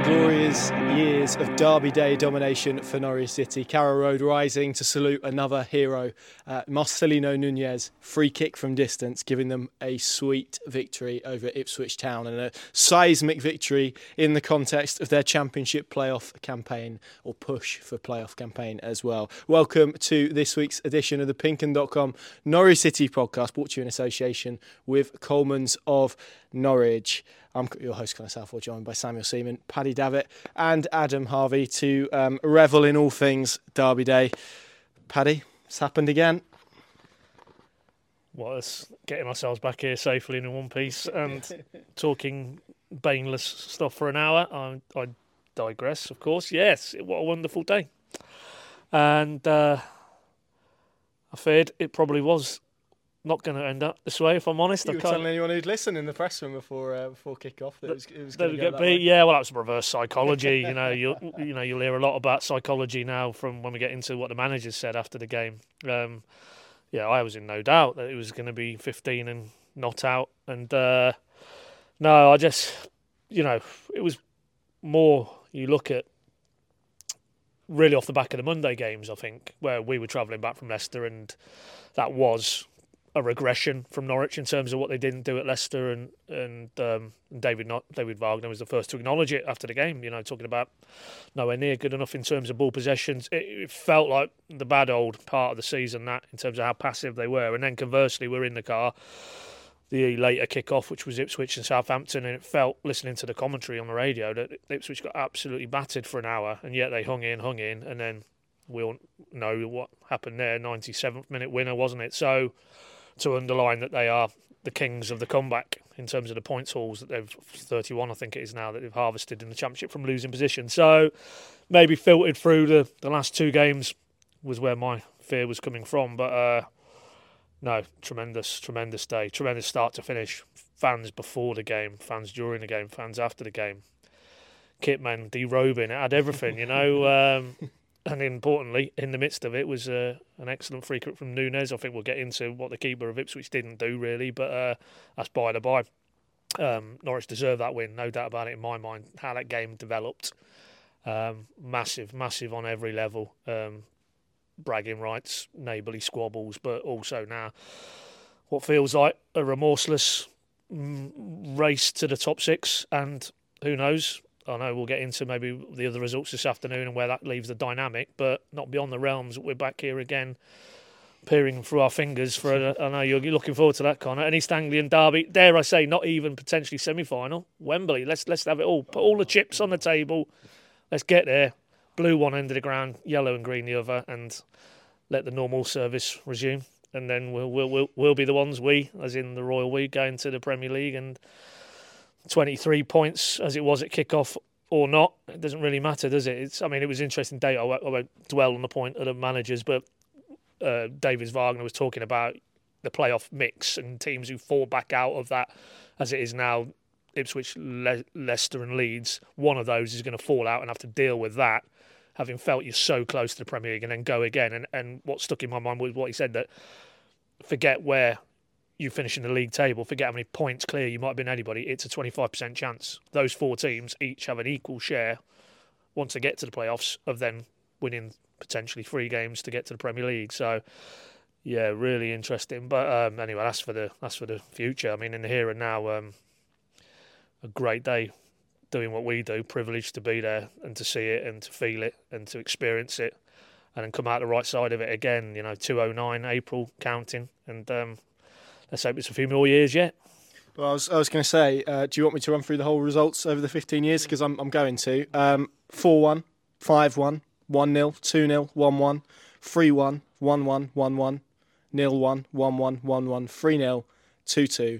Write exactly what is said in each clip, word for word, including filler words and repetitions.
glorious years of Derby Day domination for Norwich City. Carrow Road rising to salute another hero, uh, Marcelino Nunez, free kick from distance, giving them a sweet victory over Ipswich Town and a seismic victory in the context of their Championship playoff campaign, or push for playoff campaign as well. Welcome to this week's edition of the Pink Un dot com Norwich City podcast, brought to you in association with Coleman's of Norwich. I'm your host, Connor Southwell, joined by Samuel Seaman, Paddy Davitt and Adam Harvey to um, revel in all things Derby Day. Paddy, it's happened again. Well, it's getting ourselves back here safely in one piece and talking baneless stuff for an hour. I, I digress, of course. Yes, what a wonderful day. And uh, I feared it probably was not going to end up this way, if I'm honest. You I were can't... telling anyone who'd listen in the press room before uh, before kick-off that it was, it was going to get that beat. way. Yeah, well, that's reverse psychology. you know, you'll you know you'll hear a lot about psychology now from when we get into what the managers said after the game. Um, yeah, I was in no doubt that it was going to be fifteen and not out. And uh, no, I just, you know, it was more. You look at really off the back of the Monday games, I think, where we were travelling back from Leicester, and that was a regression from Norwich in terms of what they didn't do at Leicester, and and um, David not David Wagner was the first to acknowledge it after the game. You know, talking about nowhere near good enough in terms of ball possessions. It, it felt like the bad old part of the season, that in terms of how passive they were. And then conversely, we're in the car, the later kick-off, which was Ipswich and Southampton, and it felt, listening to the commentary on the radio, that Ipswich got absolutely battered for an hour, and yet they hung in, hung in, and then we all know what happened there. ninety-seventh minute winner, wasn't it? So, to underline that they are the kings of the comeback in terms of the points hauls that they've, thirty-one I think it is now, that they've harvested in the Championship from losing position. So maybe filtered through the, the last two games was where my fear was coming from. But uh, no, tremendous, tremendous day, tremendous start to finish. Fans before the game, fans during the game, fans after the game. Kitman derobing, it had everything, you know. Um, And importantly, in the midst of it was uh, an excellent free kick from Nunez. I think we'll get into what the keeper of Ipswich didn't do, really, but uh, that's by the by. Um, Norwich deserved that win, no doubt about it in my mind. How that game developed, um, massive, massive on every level. Um, bragging rights, neighbourly squabbles, but also now what feels like a remorseless mm, race to the top six, and who knows. I know we'll get into maybe the other results this afternoon and where that leaves the dynamic, but not beyond the realms. We're back here again, peering through our fingers for. A, I know you're looking forward to that, Connor. An East Anglian derby, dare I say, not even potentially semi-final. Wembley. Let's let's have it all. Put all the chips on the table. Let's get there. Blue one end of the ground, yellow and green the other, and let the normal service resume. And then we'll we'll we'll, we'll be the ones, we, as in the Royal We, going to the Premier League and twenty-three points as it was at kick-off or not. It doesn't really matter, does it? It's, I mean, it was an interesting day. I won't, I won't dwell on the point of the managers, but uh, David Wagner was talking about the playoff mix and teams who fall back out of that, as it is now, Ipswich, Le- Leicester and Leeds. One of those is going to fall out and have to deal with that, having felt you're so close to the Premier League, and then go again. And, and what stuck in my mind was what he said, that forget where you finish in the league table, forget how many points clear you might have been anybody, it's a twenty-five percent chance. Those four teams each have an equal share, once they get to the playoffs, of then winning potentially three games to get to the Premier League. So, yeah, really interesting. But um, anyway, that's for the that's for the future. I mean, in the here and now, um, a great day doing what we do, privileged to be there and to see it and to feel it and to experience it, and then come out the right side of it again. You know, two oh nine, April, counting, and Um, let's hope it's a few more years yet. Well, I was, I was going to say, uh, do you want me to run through the whole results over the fifteen years? Because I'm, I'm going to. Um, four one, five one, one nil, two nil, one one, three one, one one, one one, nil one, one one, one one, three nil, two two,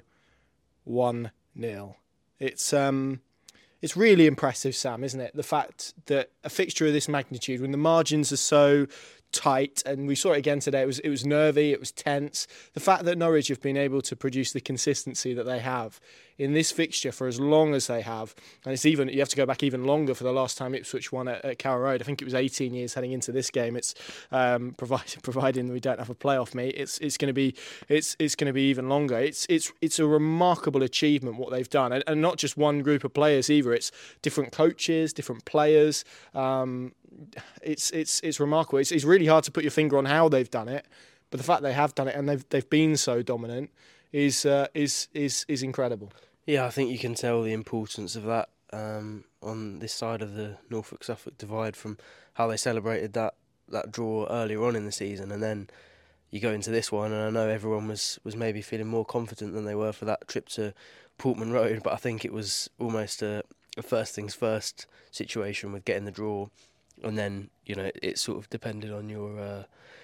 one nil. It's um, it's really impressive, Sam, isn't it? The fact that a fixture of this magnitude, when the margins are so tight, and we saw it again today. It was it was nervy, it was tense. The fact that Norwich have been able to produce the consistency that they have in this fixture for as long as they have, and it's even you have to go back even longer for the last time Ipswich won at, at Carrow Road. I think it was eighteen years heading into this game. It's um, provided providing we don't have a playoff meet. It's it's going to be it's it's going to be even longer. It's it's it's a remarkable achievement what they've done, and, and not just one group of players either. It's different coaches, different players. Um, it's it's it's remarkable. It's it's really hard to put your finger on how they've done it, but the fact they have done it and they've they've been so dominant is uh, is is is incredible. Yeah, I think you can tell the importance of that um, on this side of the Norfolk-Suffolk divide from how they celebrated that, that draw earlier on in the season, and then you go into this one, and I know everyone was, was maybe feeling more confident than they were for that trip to Portman Road, but I think it was almost a, a first things first situation with getting the draw, and then you know it, it sort of depended on your uh,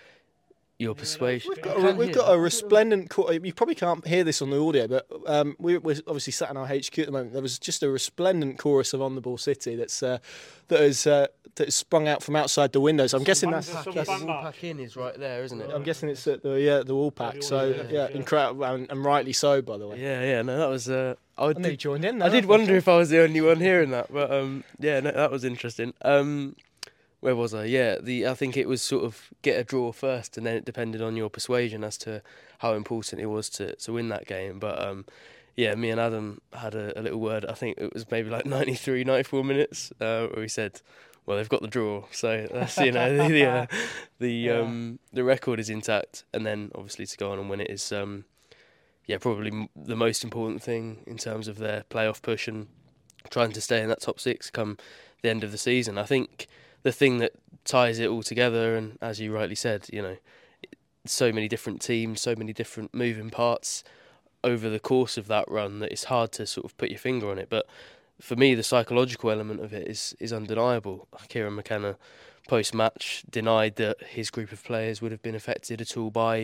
your persuasion. We've got a, we've got a resplendent. You probably can't hear this on the audio, but um, we're, we're obviously sat in our H Q at the moment. There was just a resplendent chorus of On the Ball City that's uh, that has uh, that has sprung out from outside the windows. I'm guessing that's. The Woolpack Inn is right there, isn't it? I'm guessing it's at the yeah the Woolpack. So yeah, yeah, incredible, and, and rightly so, by the way. Yeah, yeah. No, that was. Uh, I, I did, joined in. Though, I did wonder if I was the only one hearing that, but um, yeah, no, that was interesting. Um, Where was I? Yeah, the I think it was sort of get a draw first, and then it depended on your persuasion as to how important it was to, to win that game. But um, yeah, me and Adam had a, a little word. I think it was maybe like ninety-three, ninety-four minutes uh, where we said, "Well, they've got the draw, so that's you know the the, uh, the yeah. um the record is intact." And then obviously to go on and win it is um yeah probably m- the most important thing in terms of their playoff push and trying to stay in that top six come the end of the season. I think. The thing that ties it all together, and as you rightly said, you know, so many different teams, so many different moving parts over the course of that run that it's hard to sort of put your finger on it. But for me, the psychological element of it is is undeniable. Kieran McKenna, post-match, denied that his group of players would have been affected at all by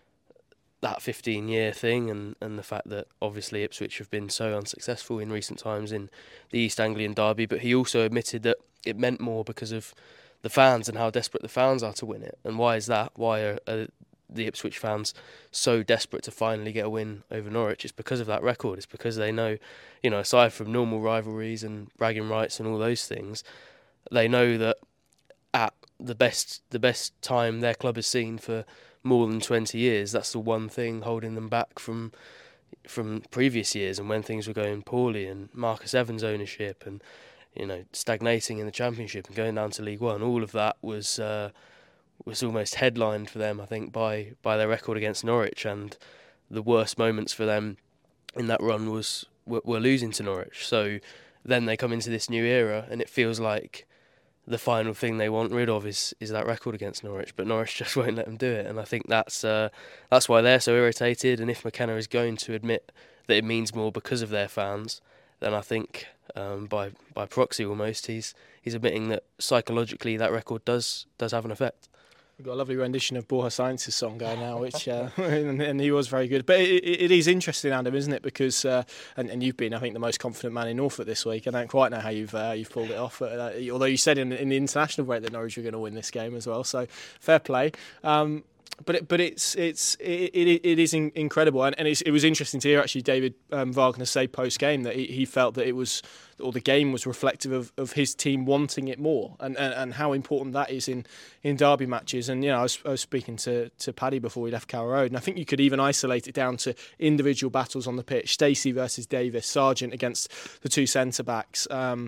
that fifteen-year thing, and, and the fact that obviously Ipswich have been so unsuccessful in recent times in the East Anglian derby. But he also admitted that it meant more because of the fans and how desperate the fans are to win it. And why is that? Why are, are the Ipswich fans so desperate to finally get a win over Norwich? It's because of that record. It's because they know, you know, aside from normal rivalries and bragging rights and all those things, they know that at the best the best time their club has seen for more than twenty years, that's the one thing holding them back from from previous years and when things were going poorly, and Marcus Evans' ownership and you know, stagnating in the Championship and going down to League One, all of that was uh, was almost headlined for them, I think, by by their record against Norwich, and the worst moments for them in that run was were, were losing to Norwich. So then they come into this new era, and it feels like the final thing they want rid of is is that record against Norwich, but Norwich just won't let them do it, and I think that's uh, that's why they're so irritated. And if McKenna is going to admit that it means more because of their fans, then I think um, by by proxy almost he's he's admitting that psychologically that record does does have an effect. We've got a lovely rendition of Borja Sainz's song going now, which uh, and, and he was very good. But it, it is interesting, Adam, isn't it? Because uh, and, and you've been, I think, the most confident man in Norfolk this week. I don't quite know how you've uh, you've pulled it off. Uh, although you said in, in the international break that Norwich were going to win this game as well, so fair play. Um, But it, but it's it's it it, it is in, incredible, and, and it's, it was interesting to hear actually David um, Wagner say post game that he, he felt that it was, or the game was reflective of, of his team wanting it more, and, and, and how important that is in, in derby matches. And you know, I was, I was speaking to, to Paddy before we left Carrow Road, and I think you could even isolate it down to individual battles on the pitch: Stacey versus Davis, Sargent against the two centre backs. Um,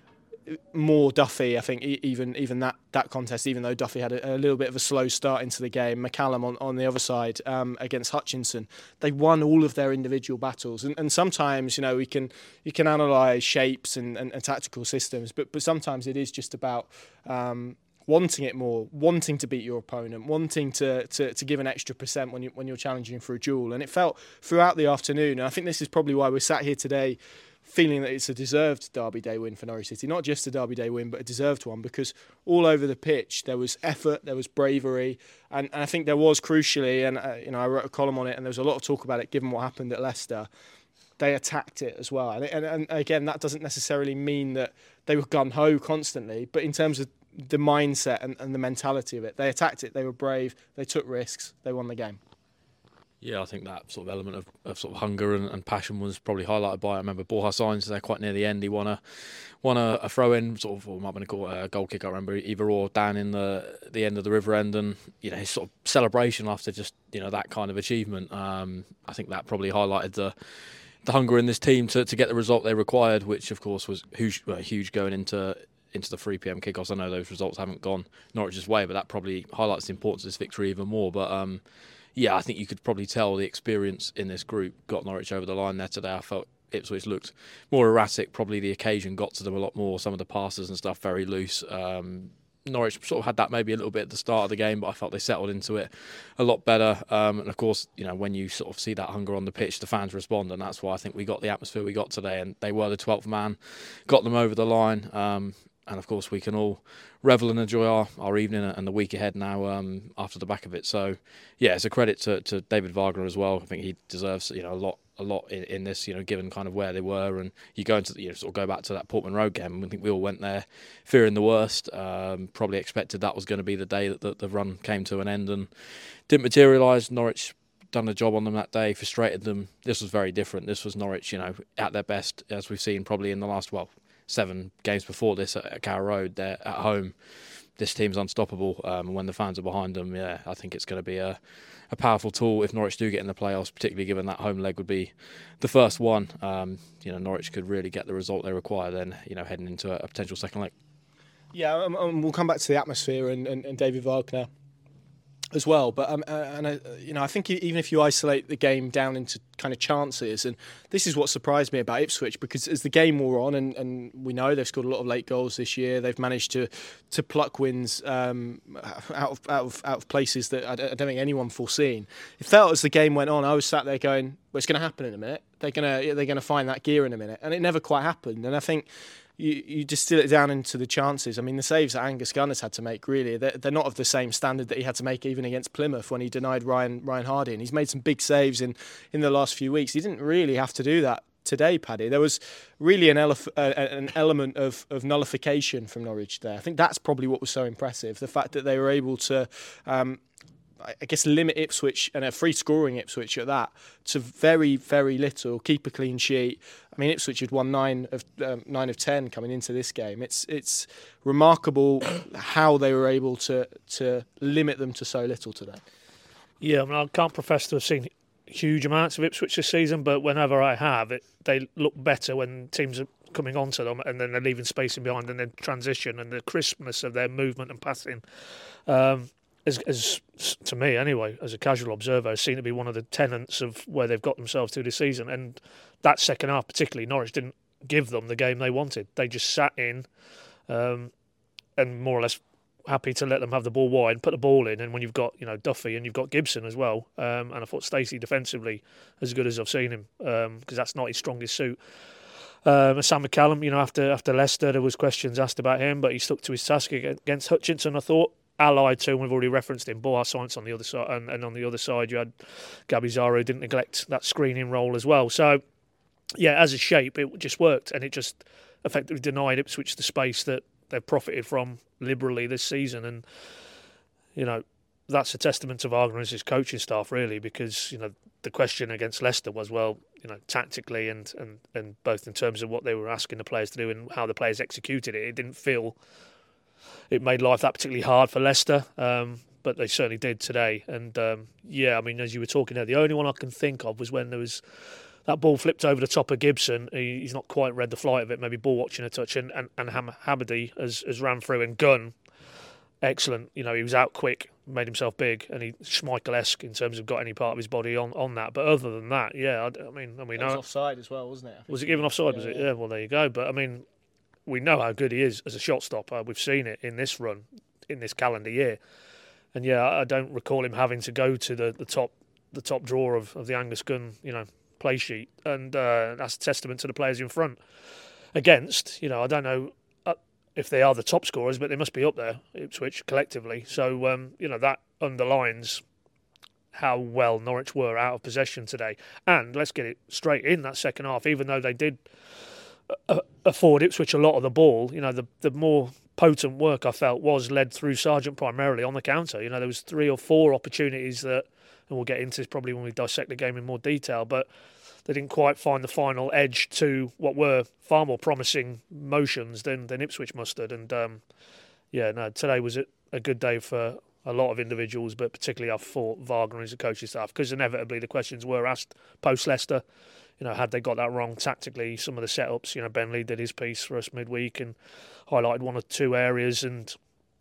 More Duffy, I think, even even that, that contest, even though Duffy had a, a little bit of a slow start into the game, McCallum on, on the other side um, against Hutchinson, they won all of their individual battles. And, and sometimes, you know, we can you can analyse shapes and, and, and tactical systems, but but sometimes it is just about um, wanting it more, wanting to beat your opponent, wanting to, to, to give an extra percent when you when you're challenging for a duel. And it felt throughout the afternoon, and I think this is probably why we're sat here today, feeling that it's a deserved Derby Day win for Norwich City. Not just a Derby Day win, but a deserved one, because all over the pitch there was effort, there was bravery, and, and I think there was, crucially, and uh, you know, I wrote a column on it, and there was a lot of talk about it given what happened at Leicester. They attacked it as well, and, and, and again, that doesn't necessarily mean that they were gung-ho constantly, but in terms of the mindset and, and the mentality of it. They attacked it. They were brave. They took risks. They won the game. Yeah, I think that sort of element of, of sort of hunger and, and passion was probably highlighted by, I remember Borja Sainz there quite near the end. He won a won a, a throw in, sort of, or might have been a goal kick, I remember, either or, down in the the end of the river end, and you know his sort of celebration after just you know that kind of achievement. Um, I think that probably highlighted the the hunger in this team to, to get the result they required, which of course was huge, well, huge going into. into the three p.m. kickoffs. I know those results haven't gone Norwich's way, but that probably highlights the importance of this victory even more. But um, yeah, I think you could probably tell the experience in this group got Norwich over the line there today. I felt Ipswich looked more erratic. Probably the occasion got to them a lot more. Some of the passes and stuff very loose. Um, Norwich sort of had that maybe a little bit at the start of the game, but I felt they settled into it a lot better. Um, and of course, you know, when you sort of see that hunger on the pitch, the fans respond, and that's why I think we got the atmosphere we got today. And they were the twelfth man, got them over the line. Um, And of course, we can all revel and enjoy our, our evening and the week ahead now um, after the back of it. So, yeah, it's a credit to, to David Wagner as well. I think he deserves you know a lot a lot in, in this, you know, given kind of where they were. And you go into the, you know, sort of go back to that Portman Road game. I think we all went there fearing the worst. Um, probably expected that was going to be the day that the, the run came to an end, and didn't materialise. Norwich done a job on them that day, frustrated them. This was very different. This was Norwich, you know, at their best, as we've seen probably in the last well. seven games before this at Carrow Road. They're at home. This team's unstoppable. Um, and when the fans are behind them, yeah, I think it's going to be a, a powerful tool if Norwich do get in the playoffs, particularly given that home leg would be the first one. Um, you know, Norwich could really get the result they require then, you know, heading into a, a potential second leg. Yeah, um, um, we'll come back to the atmosphere and, and, and David Wagner as well, but um, uh, and uh, you know, I think even if you isolate the game down into kind of chances, and this is what surprised me about Ipswich, because as the game wore on, and, and we know they've scored a lot of late goals this year, they've managed to to pluck wins um, out of out of out of places that I don't, I don't think anyone foreseen. It felt as the game went on, I was sat there going, "Well, it's going to happen in a minute. They're gonna they're gonna find that gear in a minute," and it never quite happened. And I think. You, you distill it down into the chances. I mean, the saves that Angus Gunners had to make, really, they're, they're not of the same standard that he had to make even against Plymouth when he denied Ryan Ryan Hardy. And he's made some big saves in, in the last few weeks. He didn't really have to do that today, Paddy. There was really an, elef- uh, an element of, of nullification from Norwich there. I think that's probably what was so impressive, the fact that they were able to... Um, I guess limit Ipswich, and a free scoring Ipswich at that, to very, very little. Keep a clean sheet. I mean, Ipswich had won nine of um, nine of ten coming into this game. It's it's remarkable how they were able to to limit them to so little today. Yeah, I mean, I can't profess to have seen huge amounts of Ipswich this season, but whenever I have, it they look better when teams are coming onto them, and then they're leaving space in behind, and then transition and the crispness of their movement and passing. Um, As, as to me, anyway, as a casual observer, has seemed to be one of the tenets of where they've got themselves to this season. And that second half, particularly, Norwich didn't give them the game they wanted. They just sat in um, and more or less happy to let them have the ball wide, put the ball in. And when you've got, you know, Duffy and you've got Gibson as well, um, and I thought Stacey defensively as good as I've seen him, because um, that's not his strongest suit. Um, and Sam McCallum, you know, after after Leicester, there was questions asked about him, but he stuck to his task against Hutchinson, I thought. Allied to, and we've already referenced him, Borja Sainz on the other side, and, and on the other side you had Gabby Zara, who didn't neglect that screening role as well. So, yeah, as a shape, it just worked, and it just effectively denied Ipswich the space that they've profited from liberally this season. And, you know, that's a testament to Wagner and his coaching staff, really, because, you know, the question against Leicester was, well, you know, tactically and, and, and both in terms of what they were asking the players to do and how the players executed it, it didn't feel... It made life that particularly hard for Leicester, um, but they certainly did today. And um, yeah, I mean, as you were talking there, the only one I can think of was when there was that ball flipped over the top of Gibson. He, he's not quite read the flight of it, maybe ball watching a touch, and and, and Ham- Hamady has, has ran through, and Gunn, excellent. You know, he was out quick, made himself big, and he Schmeichel-esque in terms of got any part of his body on, on that. But other than that, yeah, I, I mean, I mean, It was offside as well, wasn't it? Was it given offside? Yeah, was it? yeah. Yeah. Well, there you go. But I mean. We know how good he is as a shot stopper. We've seen it in this run, in this calendar year. And yeah, I don't recall him having to go to the, the top the top drawer of, of the Angus Gunn, you know, play sheet. And uh, that's a testament to the players in front. Against, you know, I don't know uh, if they are the top scorers, but they must be up there, Ipswich, collectively. So, um, you know, that underlines how well Norwich were out of possession today. And let's get it straight, in that second half, even though they did... afford Ipswich a lot of the ball, you know, the the more potent work, I felt, was led through Sargent primarily on the counter. You know, there was three or four opportunities that, and we'll get into this probably when we dissect the game in more detail, but they didn't quite find the final edge to what were far more promising motions than, than Ipswich mustered. And um, yeah, no, today was a, a good day for a lot of individuals, but particularly I thought Wagner and his coaching staff, because inevitably the questions were asked post Leicester. You know, had they got that wrong tactically, some of the setups, you know, Ben Lee did his piece for us midweek and highlighted one or two areas. And,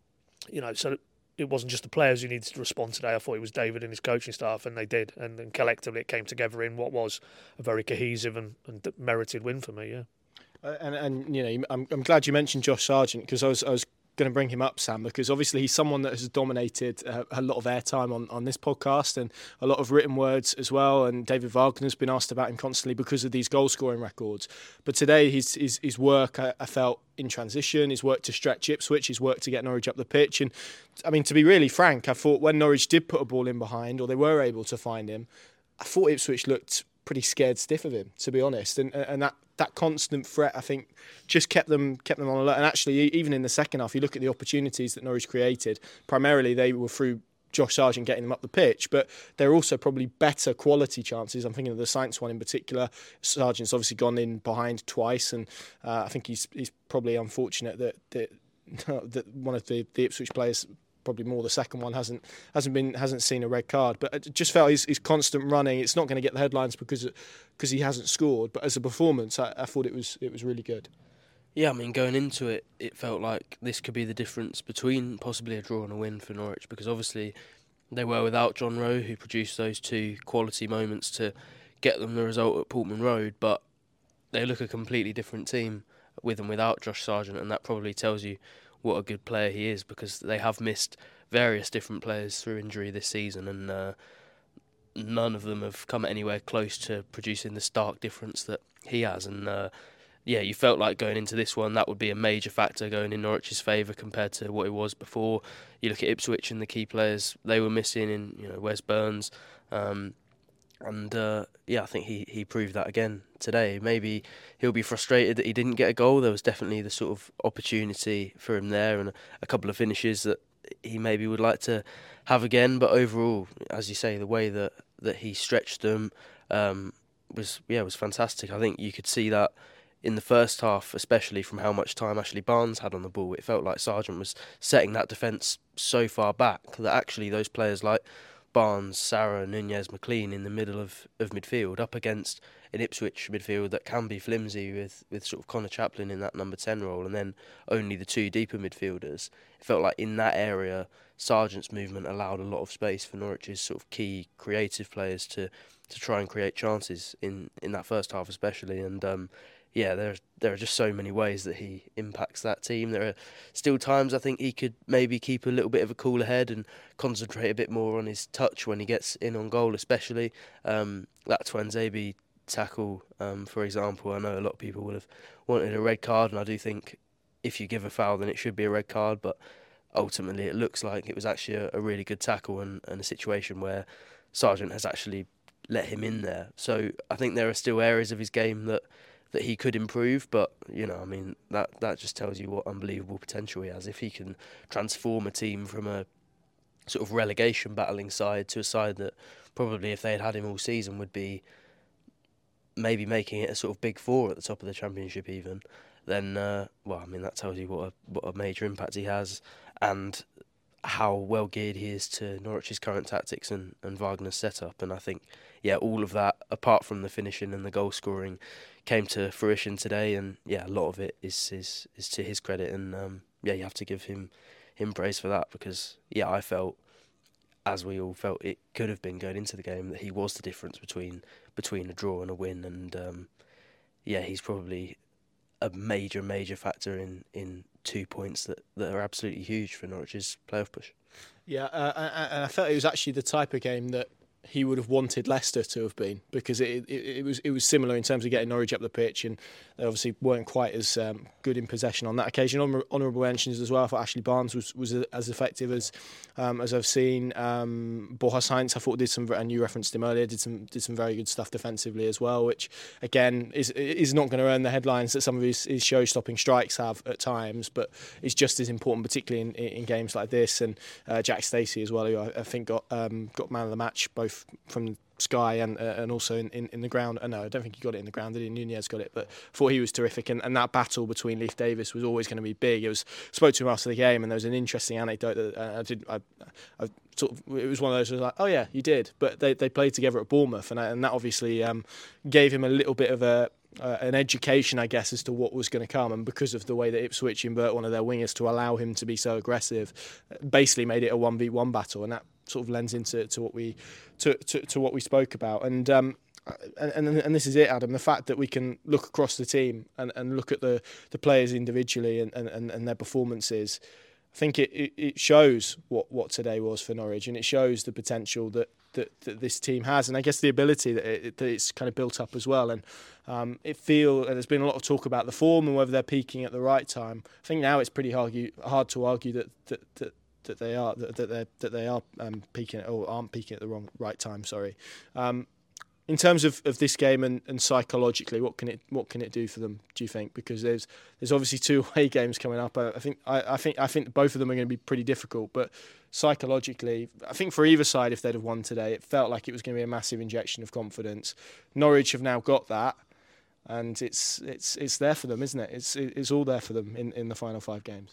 you know, so it wasn't just the players who needed to respond today. I thought it was David and his coaching staff, and they did. And, and collectively it came together in what was a very cohesive and, and merited win for me, yeah. Uh, and, and, you know, I'm, I'm glad you mentioned Josh Sargent, because I was, I was going to bring him up, Sam, because obviously he's someone that has dominated uh, a lot of airtime on, on this podcast and a lot of written words as well. And David Wagner's been asked about him constantly because of these goal scoring records. But today his his, his work, I, I felt, in transition, his work to stretch Ipswich, his work to get Norwich up the pitch. And I mean, to be really frank, I thought when Norwich did put a ball in behind, or they were able to find him, I thought Ipswich looked pretty scared stiff of him, to be honest. And and that that constant threat, I think, just kept them kept them on alert. And actually, even in the second half, you look at the opportunities that Norwich created. Primarily, they were through Josh Sargent getting them up the pitch, but they're also probably better quality chances. I'm thinking of the Saints one in particular. Sargent's obviously gone in behind twice, and uh, I think he's he's probably unfortunate that that, that one of the, the Ipswich players, probably more the second one, hasn't hasn't been hasn't seen a red card. But it just felt his, his constant running. It's not going to get the headlines because because he hasn't scored. But as a performance, I, I thought it was it was really good. Yeah, I mean, going into it, it felt like this could be the difference between possibly a draw and a win for Norwich, because obviously they were without John Rowe, who produced those two quality moments to get them the result at Portman Road, but they look a completely different team with and without Josh Sargent, and that probably tells you what a good player he is, because they have missed various different players through injury this season, and uh, none of them have come anywhere close to producing the stark difference that he has. And uh, yeah, you felt like going into this one that would be a major factor going in Norwich's favour compared to what it was before. You look at Ipswich and the key players they were missing in, you know, Wes Burns, um, and uh, yeah, I think he, he proved that again today. Maybe he'll be frustrated that he didn't get a goal. There was definitely the sort of opportunity for him there, and a, a couple of finishes that he maybe would like to have again. But overall, as you say, the way that, that he stretched them um, was yeah was fantastic. I think you could see that in the first half, especially from how much time Ashley Barnes had on the ball. It felt like Sargent was setting that defence so far back that actually those players like Barnes, Sarah, Nunez, McLean in the middle of, of midfield up against an Ipswich midfield that can be flimsy with, with sort of Connor Chaplin in that number ten role, and then only the two deeper midfielders. It felt like in that area, Sargent's movement allowed a lot of space for Norwich's sort of key creative players to, to try and create chances in, in that first half especially. And um, yeah, there there are just so many ways that he impacts that team. There are still times I think he could maybe keep a little bit of a cooler head and concentrate a bit more on his touch when he gets in on goal, especially. Um, that Tuanzebe tackle, um, for example, I know a lot of people would have wanted a red card, and I do think if you give a foul then it should be a red card, but ultimately it looks like it was actually a, a really good tackle and, and a situation where Sargent has actually let him in there. So I think there are still areas of his game that that he could improve, but you know, I mean, that that just tells you what unbelievable potential he has. If he can transform a team from a sort of relegation battling side to a side that probably, if they had had him all season, would be maybe making it a sort of big four at the top of the Championship even, then uh, well, I mean, that tells you what a what a major impact he has and how well geared he is to Norwich's current tactics and, and Wagner's setup. And I think, yeah, all of that, apart from the finishing and the goal scoring, came to fruition today. And yeah, a lot of it is is, is to his credit. And um, yeah, you have to give him him praise for that, because yeah, I felt, as we all felt it could have been going into the game, that he was the difference between between a draw and a win. And um, yeah, he's probably a major, major factor in, in two points that, that are absolutely huge for Norwich's playoff push. Yeah, uh, and I felt it was actually the type of game that he would have wanted Leicester to have been, because it, it it was it was similar in terms of getting Norwich up the pitch, and they obviously weren't quite as um, good in possession on that occasion. Honour- honourable mentions as well. I thought Ashley Barnes was, was as effective as um, as I've seen. Um, Borja Sainz, I thought did some, and you referenced him earlier, did some did some very good stuff defensively as well, which again is is not going to earn the headlines that some of his, his show-stopping strikes have at times, but it's just as important, particularly in, in games like this. And uh, Jack Stacey as well, who I, I think got um, got man of the match both from Sky and uh, and also in, in, in the ground. Uh, no, I don't think he got it in the ground. Did he? Nunez got it, but I thought he was terrific. And, and that battle between Leif Davis was always going to be big. It was spoke to him after the game, and there was an interesting anecdote that uh, I did. I, I sort of, it was one of those. I was like, oh yeah, you did. But they they played together at Bournemouth, and I, and that obviously um, gave him a little bit of a. Uh, an education, I guess, as to what was going to come, and because of the way that Ipswich invert one of their wingers to allow him to be so aggressive, basically made it a one v one battle, and that sort of lends into to what we to, to, to what we spoke about. And um, and, and and this is it, Adam. The fact that we can look across the team and, and look at the, the players individually and, and, and their performances, I think it, it, it shows what, what today was for Norwich, and it shows the potential that, that, that this team has, and I guess the ability that, it, that it's kind of built up as well. And um, it feel and there's been a lot of talk about the form and whether they're peaking at the right time. I think now it's pretty hard, hard to argue that that, that that they are that, that they that they are um, peaking or aren't peaking at the wrong right time. Sorry. Um, In terms of, of this game and, and psychologically, what can it what can it do for them? Do you think? Because there's there's obviously two away games coming up. I, I think I, I think I think both of them are going to be pretty difficult. But psychologically, I think for either side, if they'd have won today, it felt like it was going to be a massive injection of confidence. Norwich have now got that, and it's it's it's there for them, isn't it? It's it's all there for them in, in the final five games.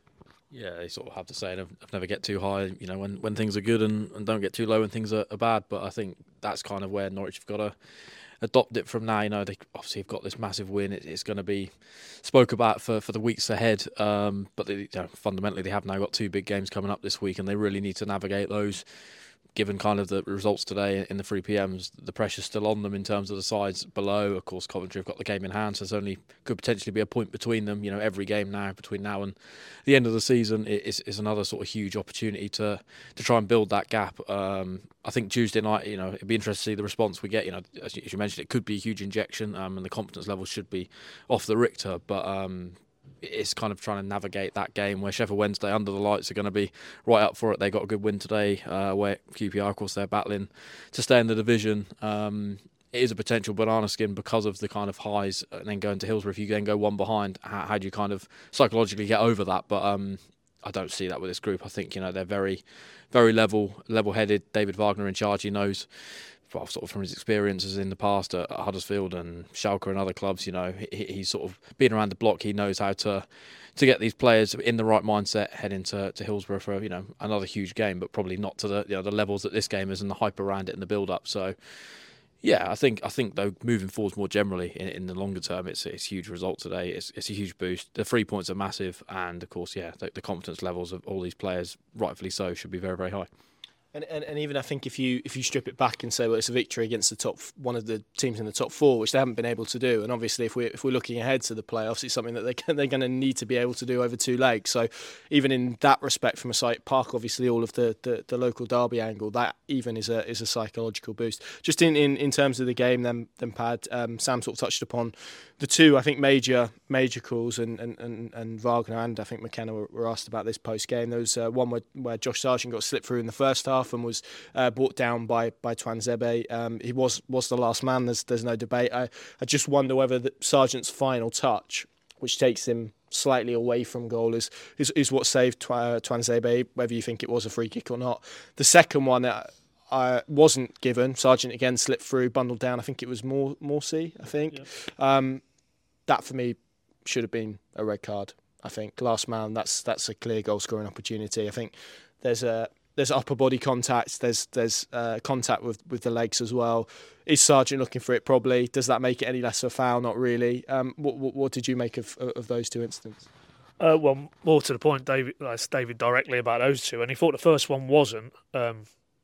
Yeah, they sort of have to say of never get too high, you know, when, when things are good, and, and don't get too low when things are, are bad. But I think that's kind of where Norwich have got to adopt it from now. You know, they obviously have got this massive win. It, it's going to be spoke about for, for the weeks ahead. Um, but they, you know, fundamentally, they have now got two big games coming up this week, and they really need to navigate those. Given kind of the results today in the three P Ms, the pressure's still on them in terms of the sides below. Of course, Coventry have got the game in hand, so there's only could potentially be a point between them. You know, every game now between now and the end of the season is is another sort of huge opportunity to to try and build that gap. Um, I think Tuesday night, you know, it'd be interesting to see the response we get. You know, as you mentioned, it could be a huge injection, um, and the confidence level should be off the Richter, but. Um, It's kind of trying to navigate that game where Sheffield Wednesday under the lights are going to be right up for it. They got a good win today, uh, where Q P R, of course, they're battling to stay in the division. Um, it is a potential banana skin because of the kind of highs, and then going to Hillsborough. If you then go one behind, how, how do you kind of psychologically get over that? But um, I don't see that with this group. I think, you know, they're very, very level, level-headed. David Wagner in charge. He knows. Well, sort of from his experiences in the past at Huddersfield and Schalke and other clubs, you know, he, he's sort of been around the block. He knows how to to get these players in the right mindset heading to, to Hillsborough for, you know, another huge game, but probably not to the you know the levels that this game is and the hype around it and the build up. So, yeah, I think I think though moving forwards more generally in, in the longer term, it's it's a huge result today. It's it's a huge boost. The three points are massive, and of course, yeah, the, the confidence levels of all these players, rightfully so, should be very very high. And, and and even I think if you if you strip it back and say, well, it's a victory against the top one of the teams in the top four, which they haven't been able to do, and obviously if we if we're looking ahead to the playoffs, it's something that they can, they're going to need to be able to do over two legs. So even in that respect, from a site park, obviously all of the, the, the local derby angle, that even is a is a psychological boost. Just in, in, in terms of the game, then then Pad, um, Sam sort of touched upon the two I think major major calls, and and, and, and Wagner and I think McKenna were, were asked about this post game. There was uh, one where, where Josh Sargent got slipped through in the first half and was uh, brought down by by Tuanzebe. Um, he was was the last man. There's there's no debate. I, I just wonder whether the, Sargent's final touch, which takes him slightly away from goal, is is, is what saved Twa, Tuanzebe, whether you think it was a free kick or not. The second one uh, uh, wasn't given. Sargent again slipped through, bundled down. I think it was Mor- Morsey, I think. Yep. Um, that for me should have been a red card. I think last man. That's that's a clear goal scoring opportunity. I think there's a there's upper body contact. There's there's uh, contact with, with the legs as well. Is Sargent looking for it? Probably. Does that make it any less of a foul? Not really. Um, what, what what did you make of of those two incidents? Uh, well, more to the point, David asked David directly about those two, and he thought the first one wasn't um,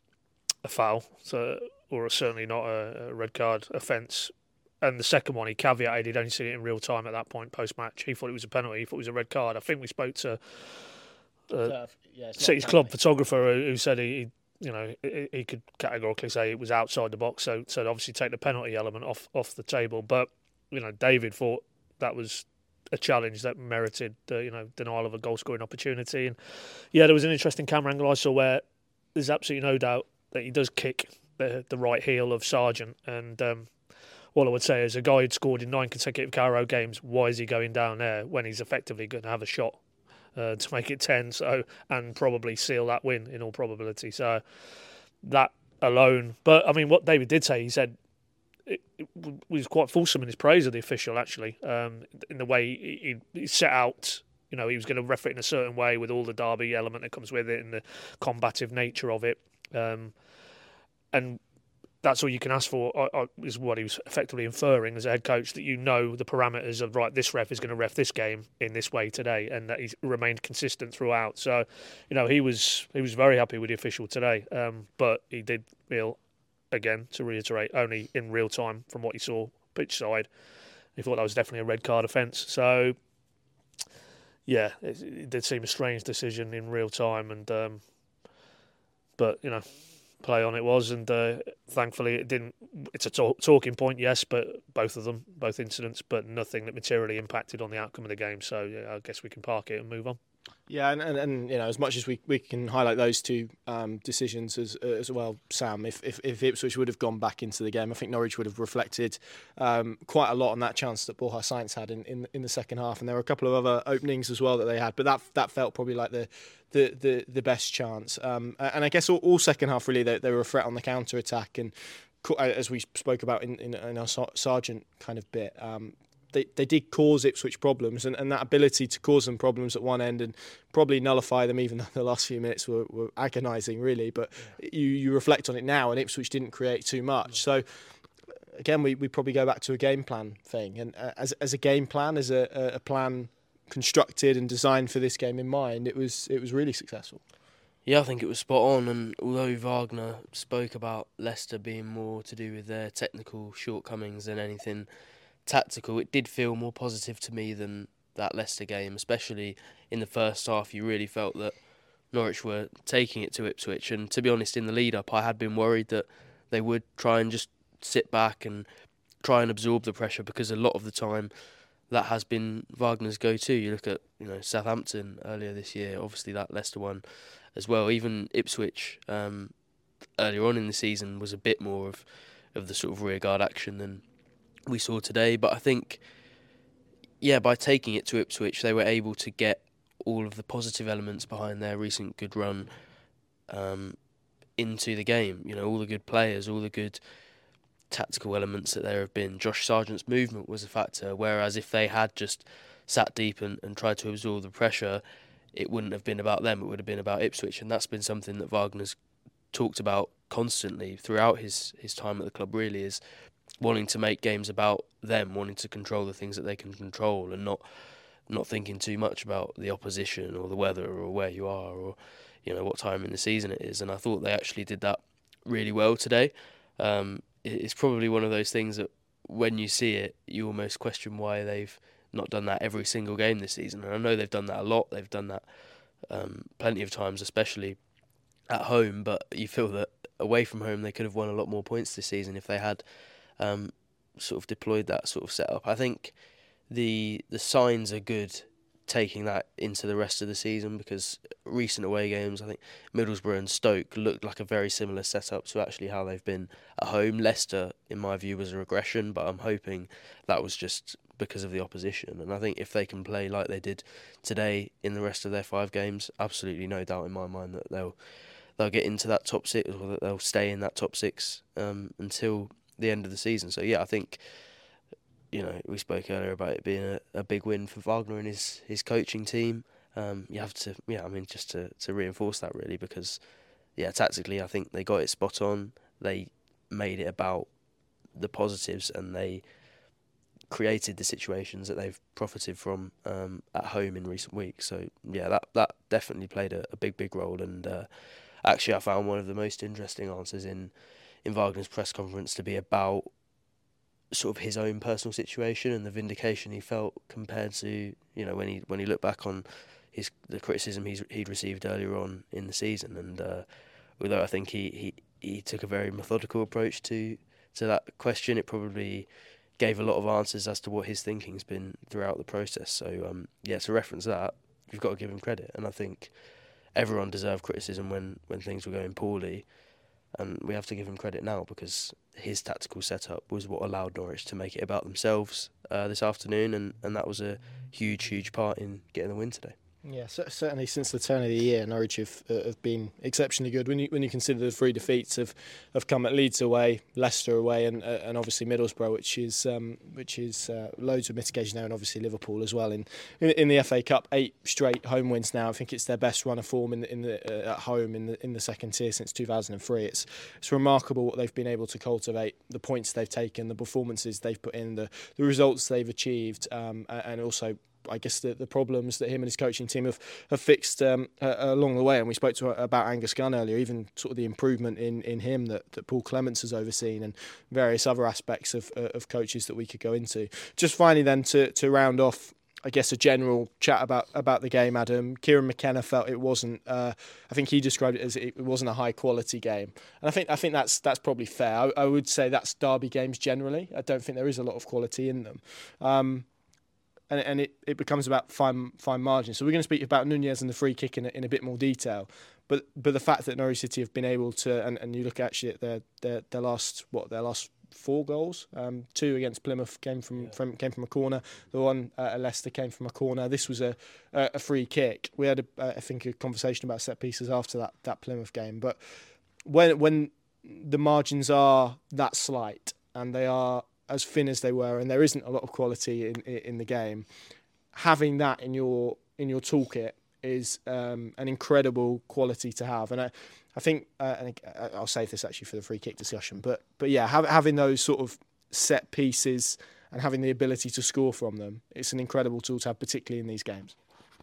a foul, so or certainly not a, a red card offence. And the second one, he caveated he'd only seen it in real time at that point, post-match. He thought it was a penalty. He thought it was a red card. I think we spoke to uh, yeah, City's club photographer who, who said he you know, he, he could categorically say it was outside the box. So, so obviously take the penalty element off off the table. But you know, David thought that was a challenge that merited, uh, you know, denial of a goal scoring opportunity. And yeah, there was an interesting camera angle I saw where there's absolutely no doubt that he does kick the the right heel of Sargent. And um, all I would say is a guy who'd scored in nine consecutive Carrow games, why is he going down there when he's effectively going to have a shot uh, to make it ten? So and probably seal that win in all probability. So that alone. But I mean, what David did say, he said it, it was quite fulsome in his praise of the official, actually, um, in the way he, he set out. You know, he was going to ref it in a certain way with all the derby element that comes with it and the combative nature of it. Um, and that's all you can ask for, uh, is what he was effectively inferring as a head coach, that you know the parameters of, right, this ref is going to ref this game in this way today, and that he's remained consistent throughout. So, you know, he was he was very happy with the official today, um, but he did feel, again, to reiterate, only in real time from what he saw pitch side. He thought that was definitely a red card offence. So, yeah, it, it did seem a strange decision in real time, and um, but, you know, play on it was, and uh, thankfully it didn't. It's a talk, talking point, yes, but both of them, both incidents, but nothing that materially impacted on the outcome of the game. So yeah, I guess we can park it and move on. Yeah, and, and, and you know, as much as we, we can highlight those two um, decisions as as well, Sam, if, if if Ipswich would have gone back into the game, I think Norwich would have reflected um, quite a lot on that chance that Borja Sainz had in, in in the second half, and there were a couple of other openings as well that they had, but that that felt probably like the the the, the best chance. Um, and I guess all, all second half really they, they were a threat on the counter attack, and as we spoke about in in, in our Sargent kind of bit. Um, They, they did cause Ipswich problems, and, and that ability to cause them problems at one end and probably nullify them, even though the last few minutes were, were agonising, really. But yeah. you, you reflect on it now, and Ipswich didn't create too much. No. So, again, we, we probably go back to a game plan thing. And uh, as as a game plan, as a, a plan constructed and designed for this game in mind, it was it was really successful. Yeah, I think it was spot on. And although Wagner spoke about Leicester being more to do with their technical shortcomings than anything tactical, it did feel more positive to me than that Leicester game, especially in the first half. You really felt that Norwich were taking it to Ipswich, and to be honest, in the lead up I had been worried that they would try and just sit back and try and absorb the pressure, because a lot of the time that has been Wagner's go-to. You look at, you know, Southampton earlier this year, obviously that Leicester one as well. Even Ipswich um, earlier on in the season was a bit more of, of the sort of rearguard action than we saw today. But I think, yeah, by taking it to Ipswich, they were able to get all of the positive elements behind their recent good run um, into the game. You know, all the good players, all the good tactical elements that there have been. Josh Sargent's movement was a factor, whereas if they had just sat deep and, and tried to absorb the pressure, it wouldn't have been about them, it would have been about Ipswich. And that's been something that Wagner's talked about constantly throughout his, his time at the club, really, is wanting to make games about them, wanting to control the things that they can control, and not not thinking too much about the opposition or the weather or where you are or, you know, what time in the season it is. And I thought they actually did that really well today. Um, it's probably one of those things that when you see it, you almost question why they've not done that every single game this season. And I know they've done that a lot. They've done that um, plenty of times, especially at home. But you feel that away from home, they could have won a lot more points this season if they had Um, sort of deployed that sort of setup. I think the the signs are good taking that into the rest of the season, because recent away games, I think Middlesbrough and Stoke looked like a very similar setup to actually how they've been at home. Leicester, in my view, was a regression, but I'm hoping that was just because of the opposition. And I think if they can play like they did today in the rest of their five games, absolutely no doubt in my mind that they'll they'll get into that top six, or that they'll stay in that top six um, until the end of the season. So yeah, I think, you know, we spoke earlier about it being a, a big win for Wagner and his, his coaching team. Um, you have to, yeah, I mean, just to, to reinforce that really, because yeah, tactically I think they got it spot on. They made it about the positives, and they created the situations that they've profited from um, at home in recent weeks. So yeah, that that definitely played a, a big big role. And uh, actually, I found one of the most interesting answers in. in Wagner's press conference to be about sort of his own personal situation and the vindication he felt compared to, you know, when he when he looked back on his the criticism he's he'd received earlier on in the season. And uh, although I think he, he, he took a very methodical approach to, to that question, it probably gave a lot of answers as to what his thinking's been throughout the process. So, um, yeah, to reference that, you've got to give him credit. And I think everyone deserved criticism when, when things were going poorly. And we have to give him credit now because his tactical setup was what allowed Norwich to make it about themselves uh, this afternoon. And, and that was a huge, huge part in getting the win today. Yeah, certainly since the turn of the year, Norwich have, uh, have been exceptionally good. When you when you consider the three defeats have, have come at Leeds away, Leicester away, and uh, and obviously Middlesbrough, which is um, which is uh, loads of mitigation there, and obviously Liverpool as well in, in in the F A Cup, eight straight home wins now. I think it's their best run of form in the, in the uh, at home in the in the second tier since two thousand three. It's it's remarkable what they've been able to cultivate, the points they've taken, the performances they've put in, the the results they've achieved, um, and also, I guess, the, the problems that him and his coaching team have, have fixed um, uh, along the way. And we spoke to about Angus Gunn earlier, even sort of the improvement in, in him that, that Paul Clements has overseen, and various other aspects of uh, of coaches that we could go into. Just finally then to, to round off, I guess, a general chat about, about the game, Adam. Kieran McKenna felt it wasn't, uh, I think he described it as it wasn't a high quality game. And I think I think that's that's probably fair. I, I would say that's derby games generally. I don't think there is a lot of quality in them. Um, And, and it, it becomes about fine fine margins. So we're going to speak about Nunez and the free kick in a, in a bit more detail. But but the fact that Norwich City have been able to, and, and you look actually at their their, their last what their last four goals, um, two against Plymouth came from, yeah. from came from a corner. The one uh, at Leicester came from a corner. This was a a, a free kick. We had a, uh, I think a conversation about set pieces after that that Plymouth game. But when when the margins are that slight and they are as thin as they were, and there isn't a lot of quality in in the game, having that in your in your toolkit is um, an incredible quality to have. And I, I think, uh, and I'll save this actually for the free kick discussion, but but yeah, have, having those sort of set pieces and having the ability to score from them, it's an incredible tool to have, particularly in these games.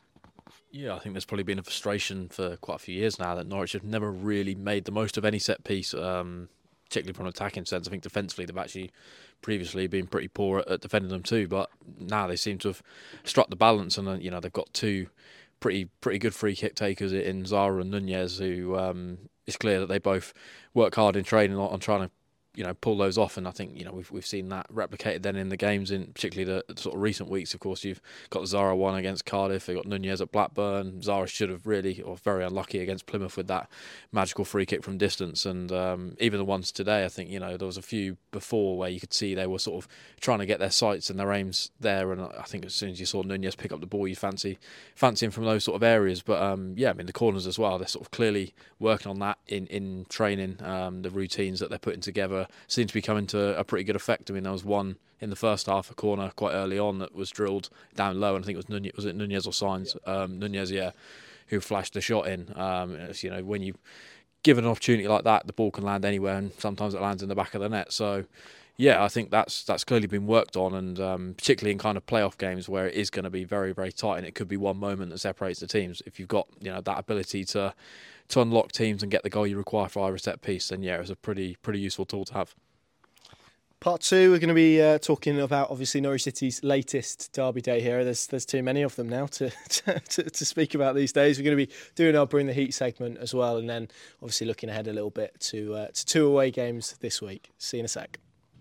Yeah, I think there's probably been a frustration for quite a few years now that Norwich have never really made the most of any set piece, um, particularly from an attacking sense. I think defensively they've actually previously been pretty poor at, at defending them too, but now they seem to have struck the balance, and uh, you know they've got two pretty pretty good free kick takers in Zara and Nunez, who um, it's clear that they both work hard in training on, on trying to you know pull those off, and I think you know we've we've seen that replicated then in the games, in particularly the, the sort of recent weeks. Of course, you've got the Zara one against Cardiff, they've got Nunez at Blackburn. Zara should have really, or very unlucky against Plymouth with that magical free kick from distance, and um, even the ones today, I think you know there was a few before where you could see they were sort of trying to get their sights and their aims there, and I think as soon as you saw Nunez pick up the ball, you fancy fancy him from those sort of areas. But um, yeah, I mean the corners as well, they're sort of clearly working on that in in training. Um, the routines that they're putting together seem to be coming to a pretty good effect. I mean, there was one in the first half, a corner quite early on that was drilled down low, and I think it was Nunez, was it Nunez or Sainz? Yeah. Um, Nunez, yeah, who flashed the shot in. Um, it's, you know, when you give an opportunity like that, the ball can land anywhere, and sometimes it lands in the back of the net. So, yeah, I think that's that's clearly been worked on, and um, particularly in kind of playoff games where it is going to be very, very tight, and it could be one moment that separates the teams. If you've got you know that ability to to unlock teams and get the goal you require for either set piece, then yeah, it's a pretty pretty useful tool to have. Part two, we're going to be uh, talking about obviously Norwich City's latest derby day here. There's there's too many of them now to, to to speak about these days. We're going to be doing our Bring the Heat segment as well, and then obviously looking ahead a little bit to uh, to two away games this week. See you in a sec.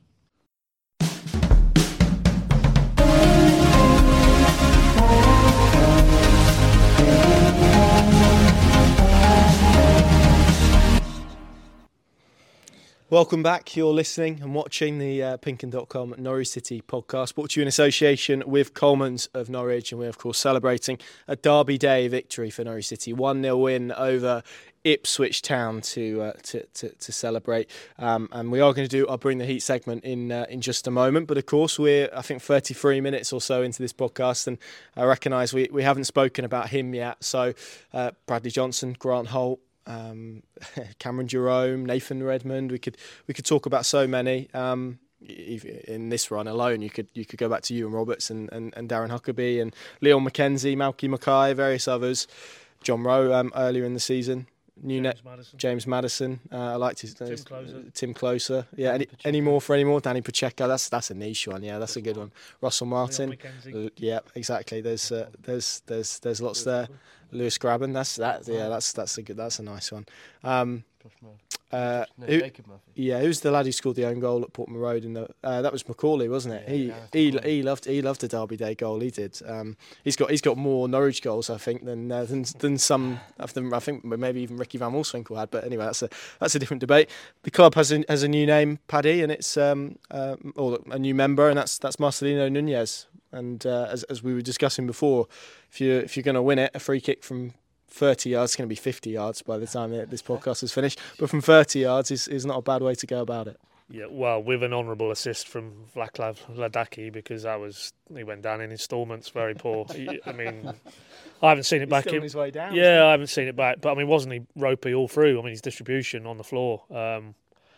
Welcome back. You're listening and watching the uh, Pinken dot com Norwich City podcast, brought to you in association with Coleman's of Norwich, and we're of course celebrating a derby day victory for Norwich City, one nil win over Ipswich Town to uh, to, to to celebrate. Um, and we are going to do our Bring the Heat segment in uh, in just a moment. But of course, we're I think thirty-three minutes or so into this podcast, and I recognise we we haven't spoken about him yet. So uh, Bradley Johnson, Grant Holt, Um, Cameron Jerome, Nathan Redmond. We could we could talk about so many. Um, in this run alone, you could you could go back to Ewan Roberts and, and, and Darren Huckabee and Leon McKenzie, Malky Mackay, various others. John Rowe um, earlier in the season. New James net, Madison. James Madison. Uh, I liked his Tim his, Closer. Tim Closer. Yeah. Any, any more for any more? Danny Pacheco. That's that's a niche one. Yeah, that's a good one. Russell Martin. Uh, yeah, exactly. There's uh, there's there's there's lots there. Lewis Graben. That's that. Yeah, that's that's a good. That's a nice one. Um, Josh Murphy. Uh, no, who, Jacob Murphy. Yeah, who's the lad who scored the own goal at Portman Road? In the uh, that was Macaulay, wasn't it? Yeah, he Gareth he Macaulay. he loved he loved a Derby Day goal. He did. Um, he's got he's got more Norwich goals, I think, than uh, than than some of them. I think maybe even Ricky Van Wolfswinkel had. But anyway, that's a that's a different debate. The club has a, has a new name, Paddy, and it's um uh, or a new member, and that's that's Marcelino Nunez. And uh, as as we were discussing before, if you if you're going to win it, a free kick from thirty yards, it's going to be fifty yards by the time this podcast is finished. But from thirty yards is, is not a bad way to go about it. Yeah, well, with an honourable assist from Vaclav Ladaki, because that was he went down in instalments, very poor. I mean, I haven't seen it He's back. still in, on his way down. yeah, I haven't seen it back. But I mean, wasn't he ropey all through? I mean, his distribution on the floor. Um,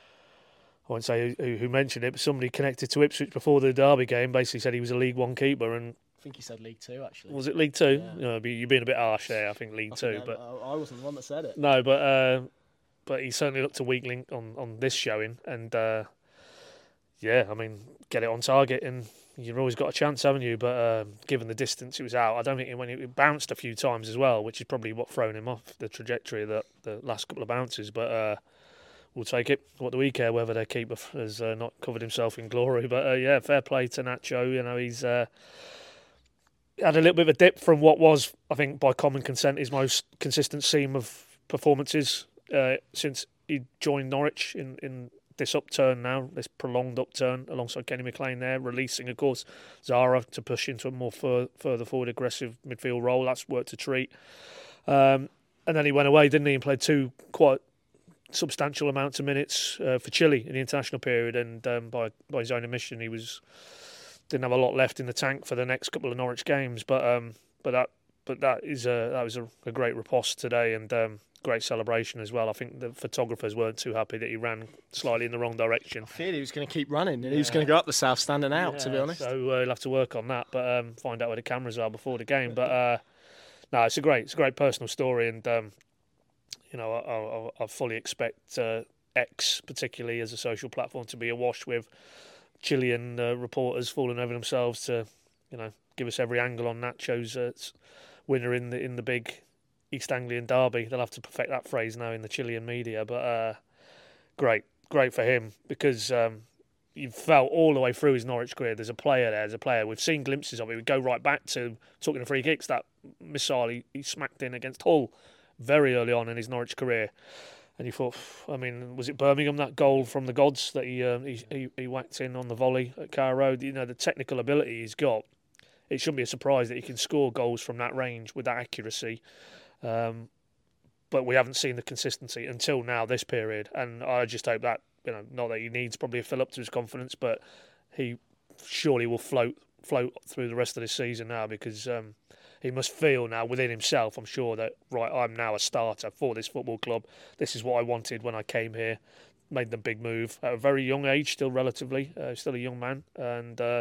I won't say who, who mentioned it, but somebody connected to Ipswich before the Derby game basically said he was a League One keeper, and I think he said League Two, actually. was it League Two? Yeah. You know, you're being a bit harsh there. I think League I Two, think but I, I wasn't the one that said it. no, but uh, but he certainly looked a weak link on, on this showing, and uh, yeah, I mean, get it on target, and you've always got a chance, haven't you? But uh, given the distance it was out, I don't think it, when it, it bounced a few times as well, which is probably what thrown him off the trajectory of the, the last couple of bounces. But uh, we'll take it. What do we care whether their keeper has uh, not covered himself in glory? But uh, yeah, fair play to Nacho. You know, he's uh, had a little bit of a dip from what was, I think, by common consent, his most consistent seam of performances uh, since he joined Norwich in, in this upturn now, this prolonged upturn alongside Kenny McLean there, releasing, of course, Zara to push into a more fur- further forward aggressive midfield role. That's worked a treat. Um, and then he went away, didn't he, and played two quite substantial amounts of minutes uh, for Chile in the international period, and um, by by his own admission, he was didn't have a lot left in the tank for the next couple of Norwich games. But um, but that but that is a that was a, a great riposte today, and um, great celebration as well. I think the photographers weren't too happy that he ran slightly in the wrong direction. I feared he was going to keep running, and he was going to go up the south stand and out. Yeah, to be honest, so uh, he'll have to work on that, but um, find out where the cameras are before the game. But uh, no, it's a great it's a great personal story, and um, you know I, I, I fully expect uh, X, particularly as a social platform, to be awash with Chilean uh, reporters falling over themselves to, you know, give us every angle on Nacho's uh, winner in the in the big East Anglian derby. They'll have to perfect that phrase now in the Chilean media, but uh, great, great for him, because um, you felt all the way through his Norwich career. There's a player there. There's a player. We've seen glimpses of it. We go right back to talking of free kicks. That missile he, he smacked in against Hull very early on in his Norwich career. And you thought, I mean, was it Birmingham, that goal from the gods that he, uh, he he he whacked in on the volley at Carrow Road? You know, the technical ability he's got. It shouldn't be a surprise that he can score goals from that range with that accuracy. Um, but we haven't seen the consistency until now, this period. And I just hope that, you know, not that he needs probably a fill up to his confidence, but he surely will float float through the rest of this season now, because um, he must feel now within himself, I'm sure, that, right, I'm now a starter for this football club. This is what I wanted when I came here. Made the big move at a very young age, still relatively, uh, still a young man. And uh,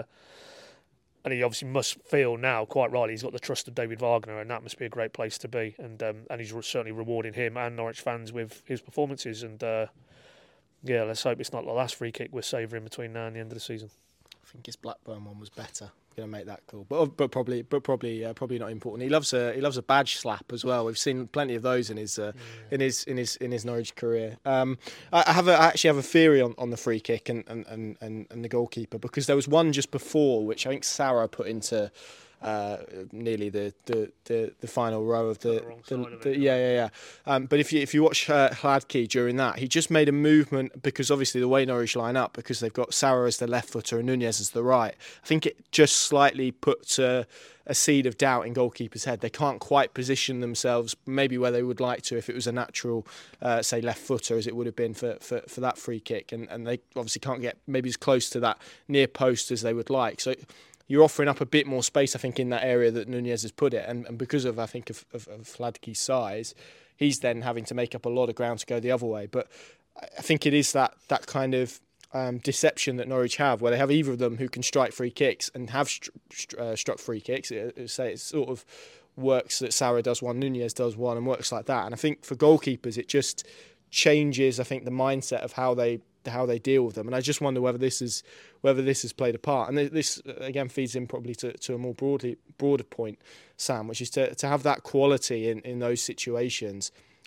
and he obviously must feel now, quite rightly, he's got the trust of David Wagner, and that must be a great place to be. And um, and he's certainly rewarding him and Norwich fans with his performances. And uh, yeah, let's hope it's not the last free kick we're savouring between now and the end of the season. I think his Blackburn one was better. Going to make that call, but but probably but probably uh, probably not important. He loves a he loves a badge slap as well. We've seen plenty of those in his uh, yeah. in his in his in his Norwich career. Um, I, I have a, I actually have a theory on, on the free kick and, and, and, and the goalkeeper, because there was one just before which I think Sarah put into uh, nearly the, the, the, the final row of the, the, the, of the it, yeah yeah yeah. Um, but if you if you watch uh, Hladky during that, he just made a movement, because obviously the way Norwich line up, because they've got Sarah as the left footer and Nunez as the right. I think it just slightly puts a, a seed of doubt in goalkeeper's head. They can't quite position themselves maybe where they would like to if it was a natural, uh, say, left footer, as it would have been for, for, for that free kick, and and they obviously can't get maybe as close to that near post as they would like. So you're offering up a bit more space, I think, in that area that Nunez has put it. And, and because of, I think, of, of, of Hladky's size, he's then having to make up a lot of ground to go the other way. But I think it is that that kind of um, deception that Norwich have, where they have either of them who can strike free kicks and have stru- stru- uh, struck free kicks. It, it, say it sort of works that Sarah does one, Nunez does one, and works like that. And I think for goalkeepers, it just changes, I think, the mindset of how they how they deal with them. And I just wonder whether this is whether this has played a part. And this again feeds in probably to, to a more broadly broader point, Sam, which is to to have that quality in, in those situations.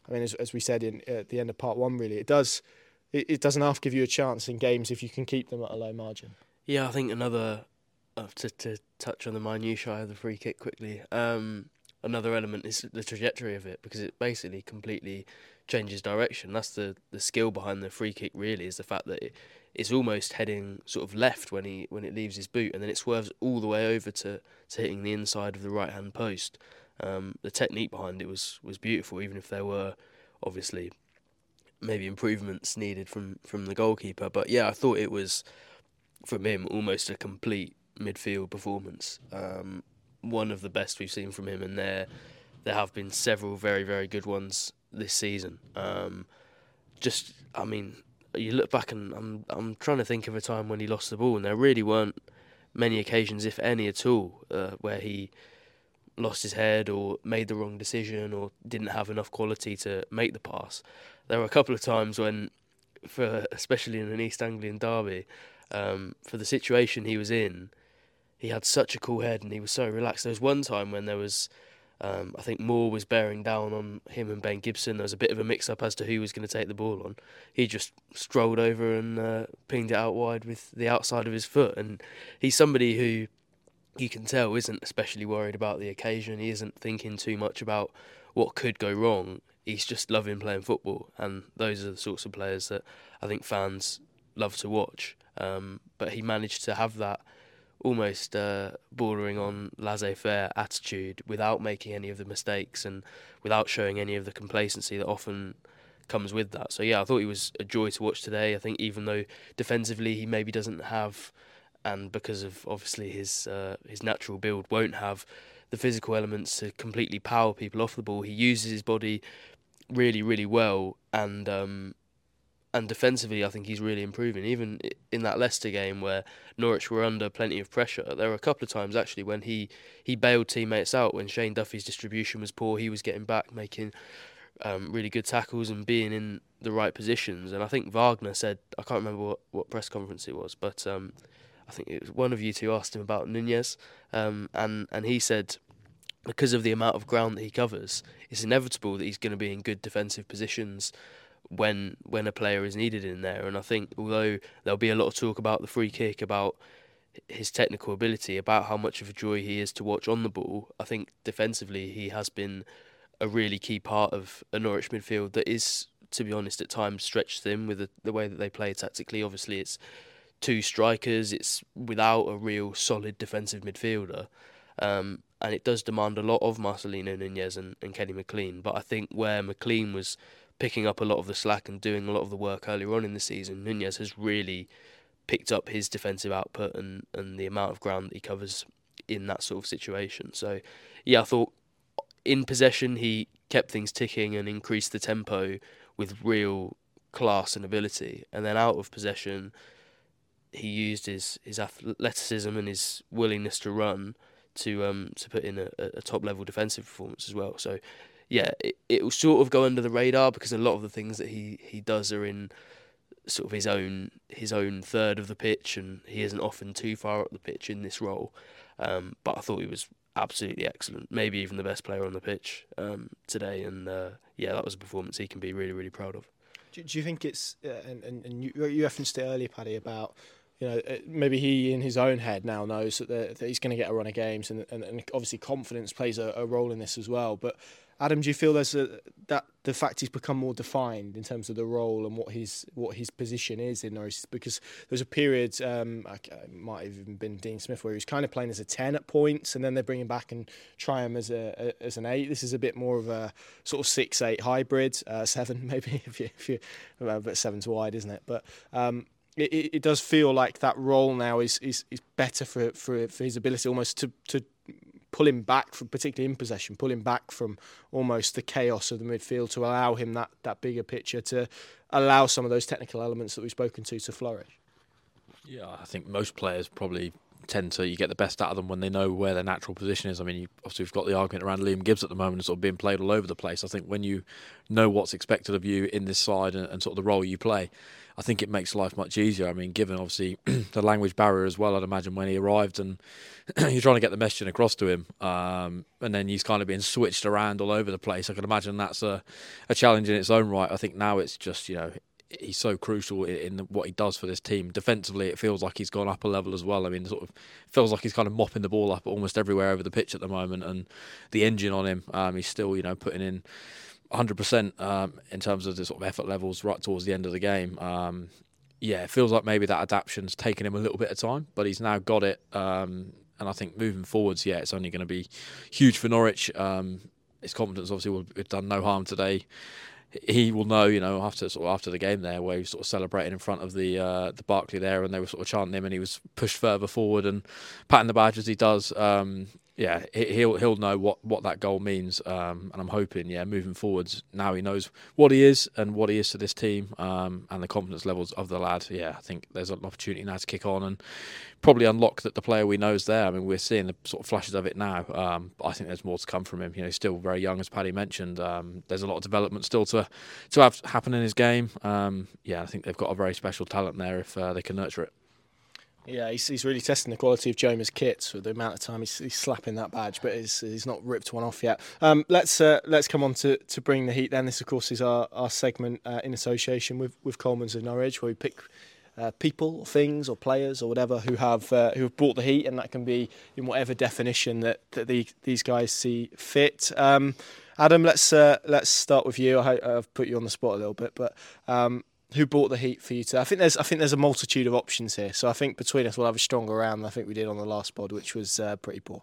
I mean, as, as we said in at the end of part one, really, it does it, it doesn't half give you a chance in games if you can keep them at a low margin. Yeah, I think another uh, to to touch on the minutiae of the free kick quickly. Um, another element is the trajectory of it, because it basically completely changes direction. That's the, the skill behind the free kick. Really, is the fact that it, it's almost heading sort of left when he when it leaves his boot, and then it swerves all the way over to, to hitting the inside of the right hand post. Um, the technique behind it was was beautiful, even if there were obviously maybe improvements needed from, from the goalkeeper. But yeah, I thought it was, from him, almost a complete midfield performance. Um, one of the best we've seen from him, and there there have been several very, very good ones this season. Um, just, I mean, you look back and I'm I'm trying to think of a time when he lost the ball, and there really weren't many occasions, if any at all, uh, where he lost his head or made the wrong decision or didn't have enough quality to make the pass. There were a couple of times when, for especially in an East Anglian derby, um, for the situation he was in, he had such a cool head and he was so relaxed. There was one time when there was, um, I think Moore was bearing down on him and Ben Gibson. There was a bit of a mix-up as to who was going to take the ball on. He just strolled over and uh, pinged it out wide with the outside of his foot. And he's somebody who you can tell isn't especially worried about the occasion. He isn't thinking too much about what could go wrong. He's just loving playing football, and those are the sorts of players that I think fans love to watch. Um, but he managed to have that almost uh, bordering on laissez-faire attitude without making any of the mistakes and without showing any of the complacency that often comes with that. So yeah, I thought he was a joy to watch today. I think even though defensively he maybe doesn't have, and because of obviously his uh, his natural build, won't have the physical elements to completely power people off the ball, he uses his body really, really well, and um, and defensively I think he's really improving. Even in that Leicester game where Norwich were under plenty of pressure, there were a couple of times actually when he, he bailed teammates out. When Shane Duffy's distribution was poor, he was getting back, making um, really good tackles and being in the right positions. And I think Wagner said, I can't remember what, what press conference it was, but um, I think it was one of you two asked him about Nunez, um, and, and he said because of the amount of ground that he covers, it's inevitable that he's going to be in good defensive positions when when a player is needed in there. And I think although there'll be a lot of talk about the free kick, about his technical ability, about how much of a joy he is to watch on the ball, I think defensively he has been a really key part of a Norwich midfield that is, to be honest, at times stretched thin with the, the way that they play tactically. Obviously it's two strikers, it's without a real solid defensive midfielder, um, and it does demand a lot of Marcelino Nunez and, and Kenny McLean. But I think where McLean was picking up a lot of the slack and doing a lot of the work earlier on in the season, Nunez has really picked up his defensive output and, and the amount of ground that he covers in that sort of situation. So, yeah, I thought in possession he kept things ticking and increased the tempo with real class and ability. And then out of possession, he used his, his athleticism and his willingness to run to um to put in a, a top level defensive performance as well. So yeah, it, it will sort of go under the radar because a lot of the things that he, he does are in sort of his own his own third of the pitch, and he isn't often too far up the pitch in this role. Um, but I thought he was absolutely excellent, maybe even the best player on the pitch um, today. And uh, yeah, that was a performance he can be really, really proud of. Do, do you think it's, uh, and, and, and you, you referenced it earlier, Paddy, about, you know, maybe he in his own head now knows that, the, that he's going to get a run of games, and, and, and obviously confidence plays a, a role in this as well. But Adam, do you feel there's a, that the fact he's become more defined in terms of the role and what his what his position is in Norwich? Because there's a period, um, it might have even been Dean Smith, where he was kind of playing as a ten at points, and then they bring him back and try him as a, a as an eight. This is a bit more of a sort of six eight hybrid, uh, seven maybe if you if you, well, but seven's wide, isn't it? But um, It, it does feel like that role now is is, is better for, for for his ability almost to, to pull him back, from, particularly in possession, pull him back from almost the chaos of the midfield to allow him that, that bigger picture, to allow some of those technical elements that we've spoken to to flourish. Yeah, I think most players probably tend to, you get the best out of them when they know where their natural position is. I mean, you, obviously we've got the argument around Liam Gibbs at the moment, sort of being played all over the place. I think when you know what's expected of you in this side and, and sort of the role you play, I think it makes life much easier. I mean, given obviously the language barrier as well, I'd imagine when he arrived and you're trying to get the messaging across to him, um, and then he's kind of being switched around all over the place. I can imagine that's a, a challenge in its own right. I think now it's just, you know, he's so crucial in, in what he does for this team. Defensively, it feels like he's gone up a level as well. I mean, sort of feels like he's kind of mopping the ball up almost everywhere over the pitch at the moment, and the engine on him, um, he's still, you know, putting in one hundred percent um, in terms of the sort of effort levels right towards the end of the game. Um, yeah, it feels like maybe that adaptation's taken him a little bit of time, but he's now got it. Um, and I think moving forwards, yeah, it's only going to be huge for Norwich. Um, his confidence obviously will have done no harm today. He will know, you know, after sort of after the game there, where he was sort of celebrating in front of the uh, the Barclay there, and they were sort of chanting him, and he was pushed further forward and patting the badge as he does. Um, yeah, he'll he'll know what, what that goal means, um, and I'm hoping, yeah, moving forwards, now he knows what he is and what he is to this team, um, and the confidence levels of the lad. Yeah, I think there's an opportunity now to kick on and probably unlock that the player we know is there. I mean, we're seeing the sort of flashes of it now, um, but I think there's more to come from him. You know, he's still very young, as Paddy mentioned. Um, there's a lot of development still to to have happen in his game. Um, yeah, I think they've got a very special talent there if uh, they can nurture it. Yeah, he's, he's really testing the quality of Joma's kits with the amount of time he's, he's slapping that badge, but he's, he's not ripped one off yet. Um, let's uh, let's come on to, to Bring the Heat then. This, of course, is our, our segment uh, in association with, with Coleman's of Norwich, where we pick uh, people, or things, or players, or whatever who have uh, who have brought the heat, and that can be in whatever definition that, that the, these guys see fit. Um, Adam, let's uh, let's start with you. I, I've put you on the spot a little bit, but um, who brought the heat for you today? I think there's I think there's a multitude of options here. So I think between us we'll have a stronger round than I think we did on the last pod, which was uh, pretty poor.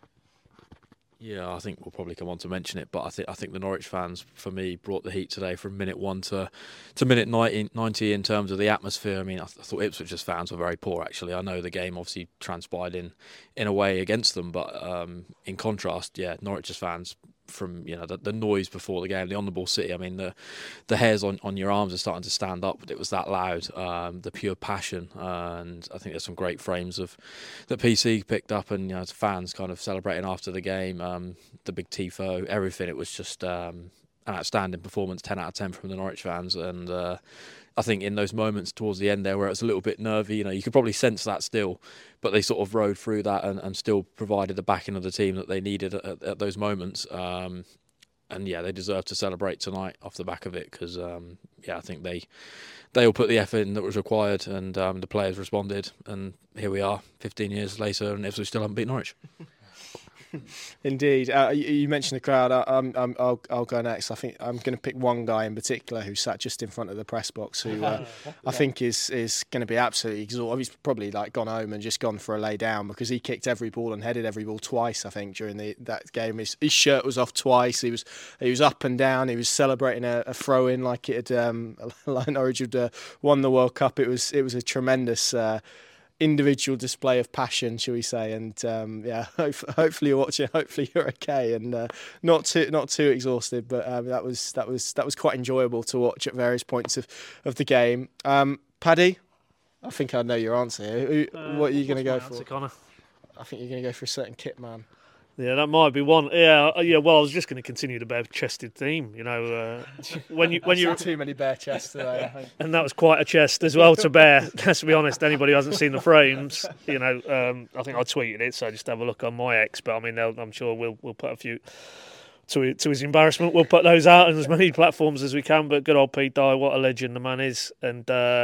Yeah, I think we'll probably come on to mention it, but I think I think the Norwich fans, for me, brought the heat today from minute one to to minute ninety in terms of the atmosphere. I mean, I, th- I thought Ipswich's fans were very poor, actually. I know the game obviously transpired in, in a way against them, but um, in contrast, yeah, Norwich's fans, from you know the, the noise before the game, the on the ball city. I mean, the the hairs on, on your arms are starting to stand up. It was that loud, um, the pure passion, uh, and I think there's some great frames of that P C picked up, and you know, fans kind of celebrating after the game. Um, the big tifo, everything. It was just um, an outstanding performance, ten out of ten from the Norwich fans, and uh, I think in those moments towards the end there where it was a little bit nervy, you know, you could probably sense that still, but they sort of rode through that and, and still provided the backing of the team that they needed at, at those moments. Um, and yeah, they deserve to celebrate tonight off the back of it, because um, yeah, I think they they all put the effort in that was required, and um, the players responded, and here we are, fifteen years later, and Ipswich still haven't beat Norwich. Indeed, uh, you, you mentioned the crowd. I, I'm, I'm, I'll, I'll go next. I think I'm going to pick one guy in particular who sat just in front of the press box, who uh, yeah. I think is is going to be absolutely exhausted. He's probably like gone home and just gone for a lay down, because he kicked every ball and headed every ball twice. I think during the that game, his, his shirt was off twice. He was he was up and down. He was celebrating a, a throw in like it had um, like Norwich had uh, won the World Cup. It was it was a tremendous. Uh, individual display of passion, shall we say, and um, yeah, hope, hopefully you're watching. Hopefully you're okay and uh, not too not too exhausted. But um, that was that was that was quite enjoyable to watch at various points of, of the game. Um, Paddy, I think I know your answer here. Who, uh, what are you going to go for? Answer, Connor? I think you're going to go for a certain kit man. Yeah, that might be one. Yeah, yeah. Well, I was just going to continue the bare-chested theme. You know, uh, when you when you too many bare chests today, I think. And that was quite a chest as well to bear. Let's be honest. Anybody who hasn't seen the frames, you know, um, I think I tweeted it, so just have a look on my X. But I mean, I'm sure we'll we'll put a few. To to his embarrassment, we'll put those out on as many platforms as we can. But good old Pete Dye, what a legend the man is, and. Uh,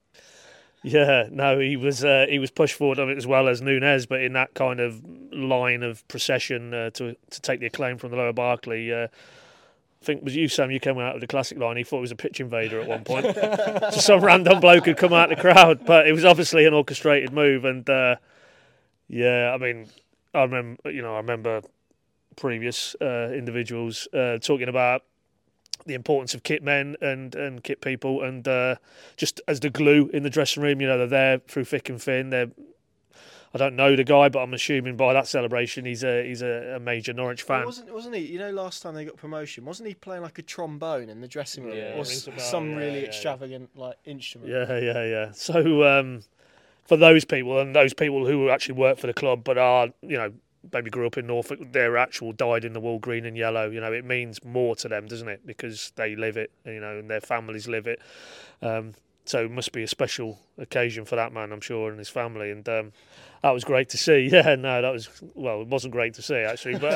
Yeah, no, he was uh, he was pushed forward on it as well as Nunez, but in that kind of line of procession uh, to to take the acclaim from the lower Barclay. Uh, I think it was you, Sam, you came out of the classic line. He thought it was a pitch invader at one point. So some random bloke had come out of the crowd, but it was obviously an orchestrated move. And uh, yeah, I mean, I remember, you know, I remember previous uh, individuals uh, talking about the importance of kit men and, and kit people, and uh, just as the glue in the dressing room, you know, they're there through thick and thin. They're, I don't know the guy, but I'm assuming by that celebration he's a he's a, a major Norwich fan. Well, wasn't wasn't he? You know, last time they got promotion, wasn't he playing like a trombone in the dressing room, yeah, or some yeah, really yeah, extravagant yeah. like instrument? Yeah, yeah, yeah. So um, for those people, and those people who actually work for the club but are, you know, maybe grew up in Norfolk, their actual dyed in the wool green and yellow, you know, it means more to them, doesn't it? Because they live it, you know, and their families live it. Um, So it must be a special occasion for that man, I'm sure, and his family. And um, that was great to see. Yeah, no, that was, well, it wasn't great to see, actually. But,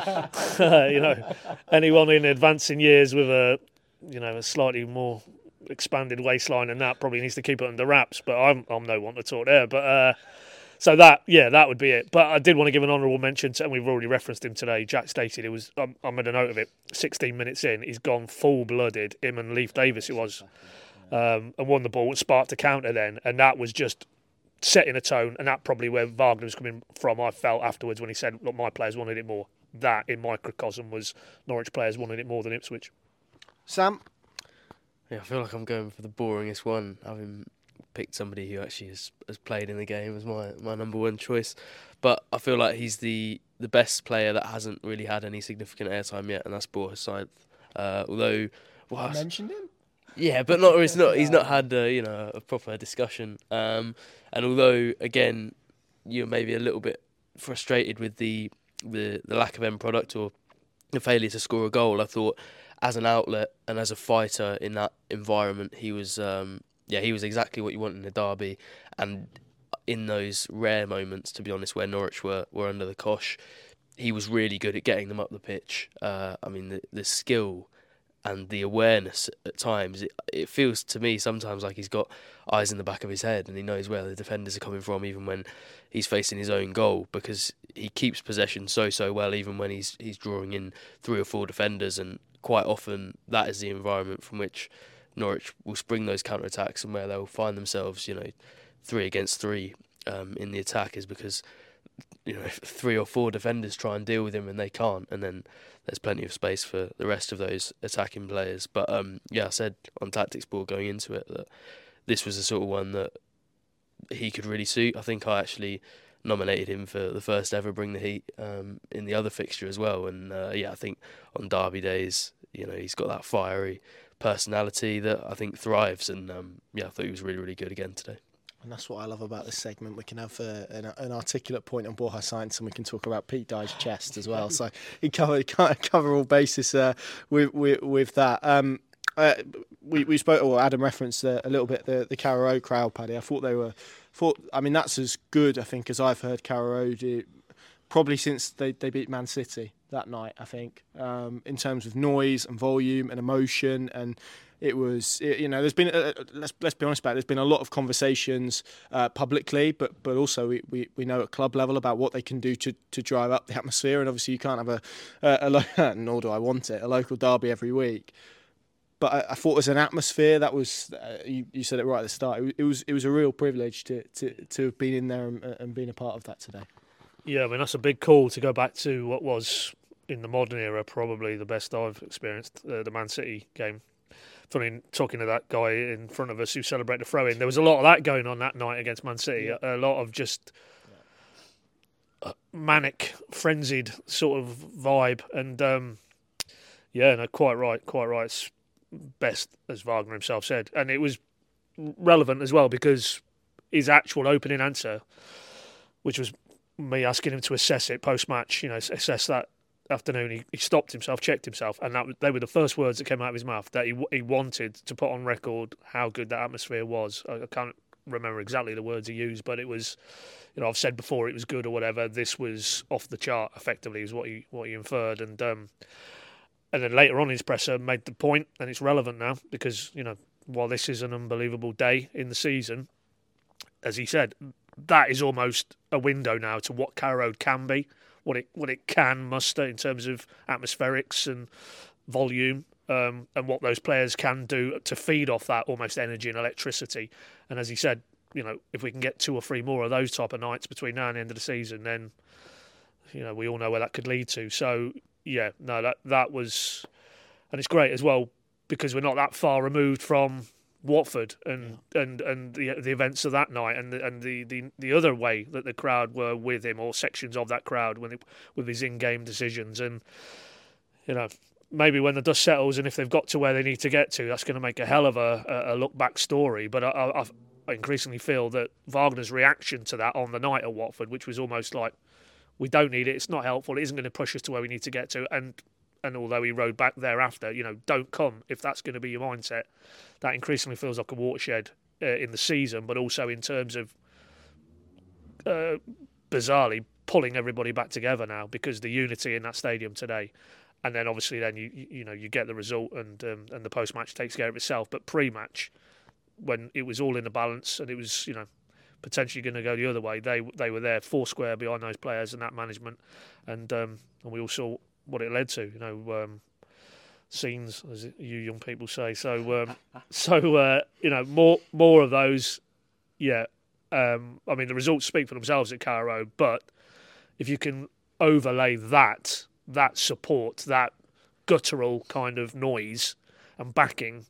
uh, you know, anyone in advancing years with a, you know, a slightly more expanded waistline than that probably needs to keep it under wraps. But I'm, I'm no one to talk there. But uh, so that, yeah, that would be it. But I did want to give an honourable mention to, and we've already referenced him today. Jack stated it was, um, I made a note of it, sixteen minutes in, he's gone full-blooded, him and Leif Davis it was, um, and won the ball, sparked a counter then, and that was just setting a tone, and that probably where Wagner was coming from, I felt afterwards when he said, look, my players wanted it more. That, in microcosm, was Norwich players wanted it more than Ipswich. Sam? Yeah, I feel like I'm going for the boringest one, having picked somebody who actually has, has played in the game as my, my number one choice. But I feel like he's the, the best player that hasn't really had any significant airtime yet, and that's Borja Sainz. Uh, although, well, I mentioned him. Yeah, but not. It's not. He's not had uh, you know a proper discussion. Um, and although again, you're maybe a little bit frustrated with the the, the lack of end product or the failure to score a goal, I thought as an outlet and as a fighter in that environment, he was um, yeah he was exactly what you want in a derby. And in those rare moments, to be honest, where Norwich were, were under the cosh, he was really good at getting them up the pitch. Uh, I mean, the the skill and the awareness at times, it, it feels to me sometimes like he's got eyes in the back of his head and he knows where the defenders are coming from even when he's facing his own goal, because he keeps possession so, so well even when he's he's drawing in three or four defenders, and quite often that is the environment from which Norwich will spring those counter-attacks and where they'll find themselves, you know, three against three um, in the attack, is because you know, if three or four defenders try and deal with him and they can't, and then there's plenty of space for the rest of those attacking players. But um, yeah, I said on Tactics Board going into it that this was the sort of one that he could really suit. I think I actually nominated him for the first ever Bring the Heat um, in the other fixture as well. And uh, yeah, I think on derby days, you know, he's got that fiery personality that I think thrives. And um, yeah, I thought he was really, really good again today. And that's what I love about this segment. We can have uh, an, an articulate point on Borja Sainz, and we can talk about Pete Dye's chest as well. So he covered cover all bases uh, with, with with that. Um, uh, we we spoke, or Adam referenced uh, a little bit the the Carrow Road crowd, Paddy. I thought they were, thought I mean that's as good I think as I've heard Carrow Road uh, probably since they they beat Man City that night. I think um, in terms of noise and volume and emotion and. It was, you know, there's been, uh, let's let's be honest about it, there's been a lot of conversations uh, publicly, but but also we, we, we know at club level about what they can do to, to drive up the atmosphere. And obviously you can't have a, a, a nor do I want it, a local derby every week. But I, I thought as an atmosphere, that was, uh, you, you said it right at the start, it, it was it was a real privilege to, to, to have been in there and, and been a part of that today. Yeah, I mean, that's a big call to go back to what was, in the modern era, probably the best I've experienced, uh, the Man City game. Funny, talking to that guy in front of us who celebrated the throw-in, there was a lot of that going on that night against Man City. Yeah. A, a lot of just uh, manic, frenzied sort of vibe. And um, yeah, no, quite right, quite right. It's best, as Wagner himself said. And it was relevant as well because his actual opening answer, which was me asking him to assess it post-match, you know, assess that afternoon, he, he stopped himself, checked himself, and that they were the first words that came out of his mouth, that he he wanted to put on record how good that atmosphere was. I, I can't remember exactly the words he used, but it was, you know, I've said before it was good or whatever. This was off the chart, effectively, is what he what he inferred, and um, and then later on his presser made the point, and it's relevant now because, you know, while this is an unbelievable day in the season, as he said, that is almost a window now to what Carrow Road can be. What it what it can muster in terms of atmospherics and volume, um, and what those players can do to feed off that almost energy and electricity. And as he said, you know, if we can get two or three more of those type of nights between now and the end of the season, then, you know, we all know where that could lead to. So yeah, no, that that was, and it's great as well because we're not that far removed from Watford and, yeah. and, and the the events of that night and the, and the, the, the other way that the crowd were with him, or sections of that crowd when it, with his in-game decisions. And, you know, maybe when the dust settles and if they've got to where they need to get to, that's going to make a hell of a, a look-back story. But I, I, I increasingly feel that Wagner's reaction to that on the night at Watford, which was almost like, we don't need it, it's not helpful, it isn't going to push us to where we need to get to, and and although he rode back thereafter, you know, don't come if that's going to be your mindset. That increasingly feels like a watershed uh, in the season, but also in terms of uh, bizarrely pulling everybody back together now, because the unity in that stadium today, and then obviously then you you know you get the result, and um, and the post match takes care of itself. But pre-match, when it was all in the balance and it was, you know, potentially going to go the other way, they they were there four square behind those players and that management, and um, and we all saw what it led to. You know. Um, scenes, as you young people say. So, um, so uh, you know, more more of those. Yeah, um, I mean, the results speak for themselves at Carrow Road, but if you can overlay that that support, that guttural kind of noise and backing,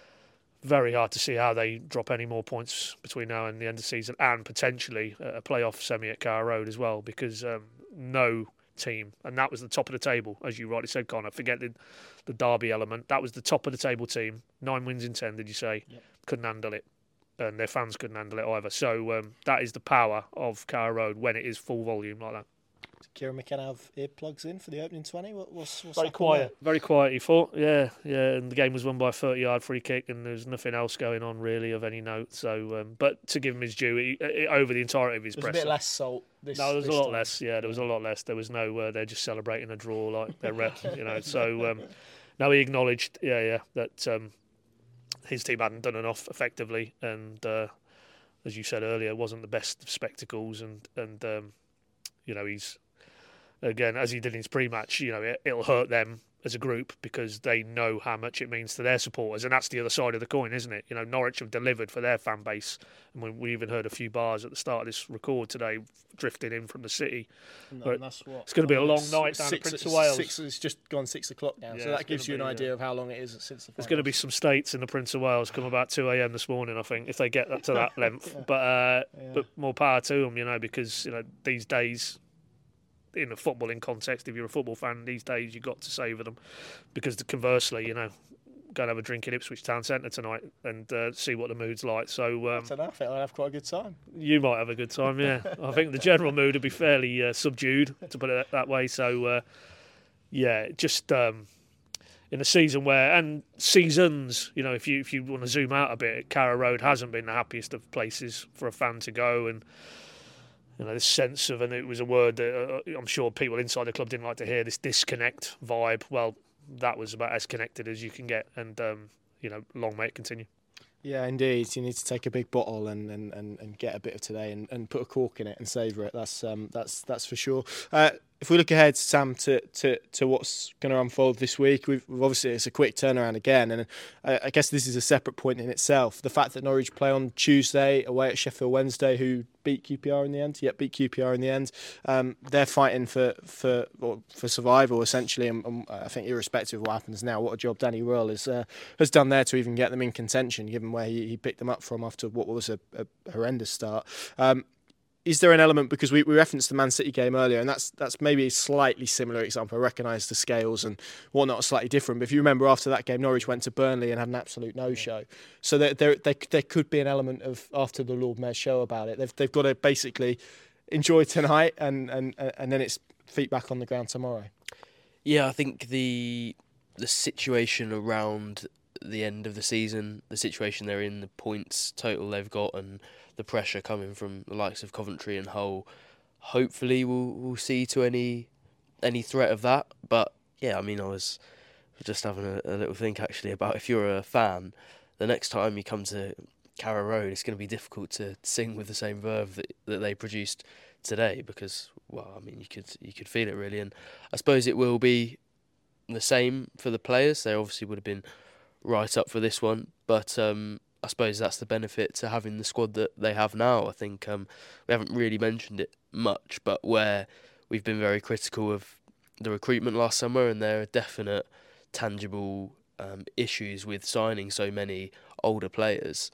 very hard to see how they drop any more points between now and the end of the season, and potentially a playoff semi at Carrow Road as well, because um, no team, and that was the top of the table, as you rightly said, Connor. Forget the, the derby element. That was the top of the table team. Nine wins in ten, did you say? Yep. Couldn't handle it, and their fans couldn't handle it either. So um, that is the power of Carrow Road when it is full volume like that. Did Kieran McKenna have earplugs in for the opening twenty? What, what's, what's very quiet, there? very quiet. He thought, yeah, yeah. And the game was won by a thirty-yard free kick, and there's nothing else going on really of any note. So, um, but to give him his due, he, he, over the entirety of his There's presser, a bit less salt. This, no, there was this a lot time. less. Yeah, there was a lot less. There was no. Uh, they're just celebrating a draw like they're rep, you know. So, um, no, he acknowledged, yeah, yeah, that um, his team hadn't done enough effectively, and uh, as you said earlier, wasn't the best of spectacles, and and um, you know, he's. Again, as he did in his pre-match, you know, it, it'll hurt them as a group because they know how much it means to their supporters, and that's the other side of the coin, isn't it? You know, Norwich have delivered for their fan base, and we, we even heard a few bars at the start of this record today, drifting in from the city. No, and that's what, it's going to be a long it's night down six, at Prince of Wales. Six, it's just gone six o'clock now, Yeah, so that gives you an be, idea yeah. of how long it is since the There's going to be some states in the Prince of Wales come about two a.m. this morning, I think, if they get that to that length. yeah. But uh, yeah. but more power to them, you know, because you know these days. In a footballing context, if you're a football fan these days, you've got to savour them, because the, conversely, you know, go and have a drink in Ipswich Town Centre tonight and uh, see what the mood's like. So um, I don't know, I think I'll have quite a good time. You might have a good time, yeah. I think the general mood would be fairly uh, subdued, to put it that way. So uh, yeah, just um, in a season where, and seasons, you know, if you if you want to zoom out a bit, Carrow Road hasn't been the happiest of places for a fan to go, and. You know, this sense of, and it was a word that uh, I'm sure people inside the club didn't like to hear, this disconnect vibe. Well, that was about as connected as you can get, and, um, you know, long may it continue. Yeah, indeed. You need to take a big bottle and, and, and, and get a bit of today and, and put a cork in it and savour it. That's um that's that's for sure. Uh, if we look ahead, Sam, to, to, to what's going to unfold this week, we've, we've obviously it's a quick turnaround again, and I, I guess this is a separate point in itself. The fact that Norwich play on Tuesday away at Sheffield Wednesday, who beat Q P R in the end, yep, beat Q P R in the end. Um, they're fighting for for for survival essentially, and, and I think irrespective of what happens now, what a job Danny Röhl has uh, has done there to even get them in contention, given where he, he picked them up from after what was a, a horrendous start. Um, Is there an element, because we, we referenced the Man City game earlier, and that's that's maybe a slightly similar example. I recognise the scales and whatnot are slightly different, but if you remember after that game, Norwich went to Burnley and had an absolute no-show. So there there there, there could be an element of, after the Lord Mayor's show about it, they've they've got to basically enjoy tonight and, and, and then it's feet back on the ground tomorrow. Yeah, I think the the situation around the end of the season, the situation they're in, the points total they've got, and the pressure coming from the likes of Coventry and Hull, hopefully we'll we'll see to any any threat of that. But yeah, I mean, I was just having a, a little think actually about, if you're a fan, the next time you come to Carrow Road, it's going to be difficult to sing with the same verve that, that they produced today, because, well, I mean, you could you could feel it really, and I suppose it will be the same for the players. They obviously would have been right up for this one, but um, I suppose that's the benefit to having the squad that they have now. I think um, we haven't really mentioned it much, but where we've been very critical of the recruitment last summer, and there are definite tangible um, issues with signing so many older players.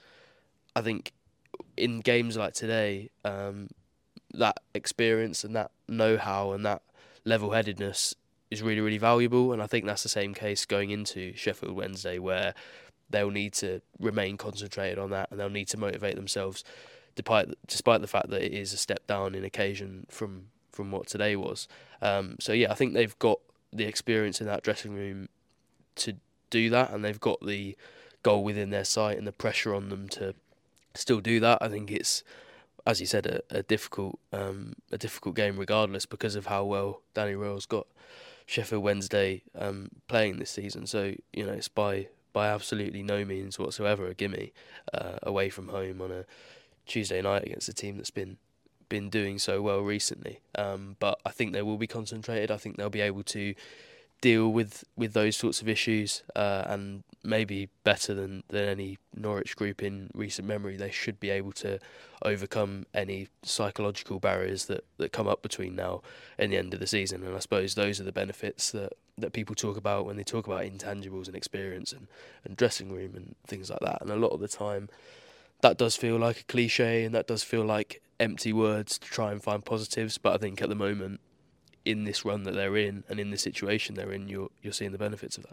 I think in games like today, um, that experience and that know-how and that level-headedness is really, really valuable, and I think that's the same case going into Sheffield Wednesday, where they'll need to remain concentrated on that, and they'll need to motivate themselves, despite despite the fact that it is a step down in occasion from from what today was. Um, so yeah, I think they've got the experience in that dressing room to do that, and they've got the goal within their sight and the pressure on them to still do that. I think it's, as you said, a, a difficult um, a difficult game regardless, because of how well Danny Royall's got Sheffield Wednesday um, playing this season. So, you know, it's by by absolutely no means whatsoever a gimme uh, away from home on a Tuesday night against a team that's been been doing so well recently. Um, but I think they will be concentrated. I think they'll be able to deal with, with those sorts of issues, uh, and maybe better than, than any Norwich group in recent memory, they should be able to overcome any psychological barriers that, that come up between now and the end of the season. And I suppose those are the benefits that, that people talk about when they talk about intangibles and experience and, and dressing room and things like that. And a lot of the time that does feel like a cliche, and that does feel like empty words to try and find positives. But I think at the moment, in this run that they're in and in the situation they're in, you're you're seeing the benefits of that.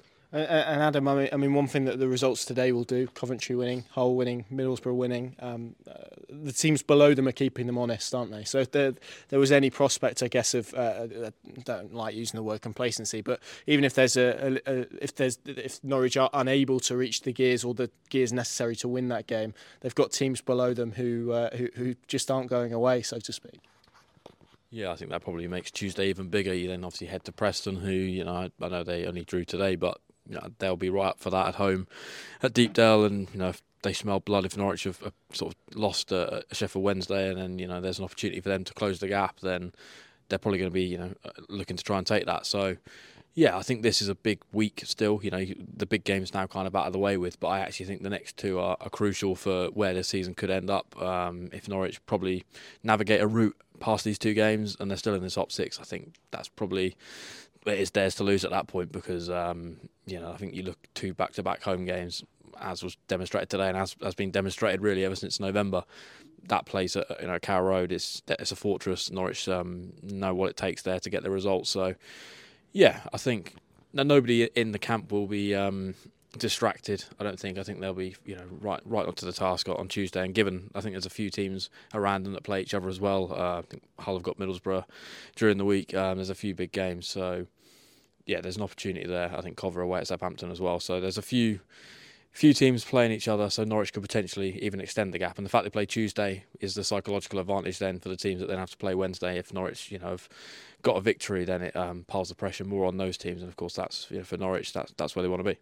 And Adam, I mean, I mean, one thing that the results today will do: Coventry winning, Hull winning, Middlesbrough winning. Um, uh, the teams below them are keeping them honest, aren't they? So if there, there was any prospect, I guess, of uh, I don't like using the word complacency, but even if there's a, a, a if there's if Norwich are unable to reach the gears or the gears necessary to win that game, they've got teams below them who uh, who, who just aren't going away, so to speak. Yeah, I think that probably makes Tuesday even bigger. You then obviously head to Preston, who, you know, I, I know they only drew today, but you know, they'll be right up for that at home at Deepdale. And you know, if they smell blood, if Norwich have, have sort of lost uh, Sheffield Wednesday, and then you know there's an opportunity for them to close the gap, then they're probably going to be you know looking to try and take that. So yeah, I think this is a big week still. You know, the big game's now kind of out of the way with, but I actually think the next two are, are crucial for where the season could end up. Um, if Norwich probably navigate a route past these two games and they're still in the top six, I think that's probably it is theirs to lose at that point, because um, you know I think you look two back-to-back home games, as was demonstrated today and as has been demonstrated really ever since November. That place at you know Carrow Road is it's a fortress. Norwich um, know what it takes there to get the results. So yeah, I think nobody in the camp will be um, distracted. I don't think. I think they'll be, you know, right right onto the task on Tuesday. And given, I think there's a few teams around them that play each other as well. Uh, I think Hull have got Middlesbrough during the week. Um, there's a few big games, so yeah, there's an opportunity there. I think Coventry away at Southampton as well. So there's a few few teams playing each other. So Norwich could potentially even extend the gap. And the fact they play Tuesday is the psychological advantage then for the teams that then have to play Wednesday. If Norwich, you know, have got a victory, then it um, piles the pressure more on those teams. And of course, that's you know, for Norwich, that's that's where they want to be.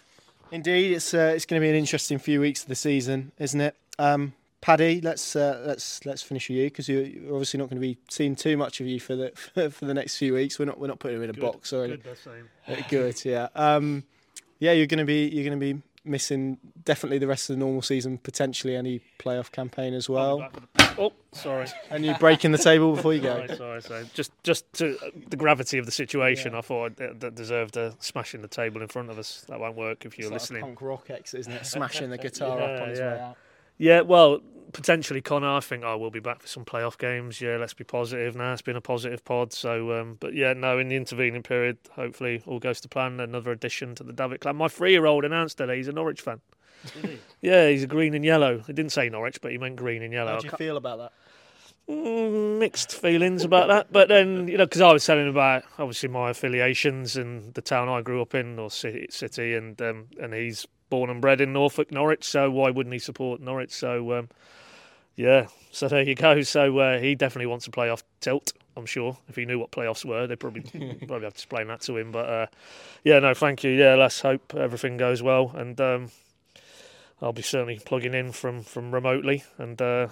Indeed, it's uh, it's going to be an interesting few weeks of the season, isn't it? Um, Paddy, let's uh, let's let's finish with you, because you're, you're obviously not going to be seeing too much of you for the for, for the next few weeks. We're not we're not putting him in a Good, box or good, that's same. Good, yeah, um, yeah. You're going to be you're going to be missing definitely the rest of the normal season, potentially any playoff campaign as well. Oh, sorry. And you're breaking the table before you go. Sorry, sorry, sorry. Just, just to uh, the gravity of the situation, Yeah. I thought that that deserved a smashing the table in front of us. That won't work if you're It's like listening. a punk rock exit, isn't it? Smashing the guitar Yeah, up on his yeah. way out. Yeah, well, potentially, Connor. I think I will be back for some playoff games. Yeah, let's be positive now. It's been a positive pod. So, um, but yeah, no, in the intervening period, hopefully all goes to plan. Another addition to the Davitt clan. My three-year-old announced today he's a Norwich fan. Is he? Yeah, he's a green and yellow. He didn't say Norwich, but he meant green and yellow. How do you feel about that? Mm, mixed feelings about that, but then you know, because I was telling him about obviously my affiliations and the town I grew up in, or city, city and um, and he's born and bred in Norfolk, Norwich. So why wouldn't he support Norwich? So um, yeah, so there you go. So uh, he definitely wants to play off tilt. I'm sure if he knew what playoffs were, they'd probably probably have to explain that to him. But uh, yeah, no, thank you. Yeah, let's hope everything goes well, and um, I'll be certainly plugging in from from remotely and. Uh,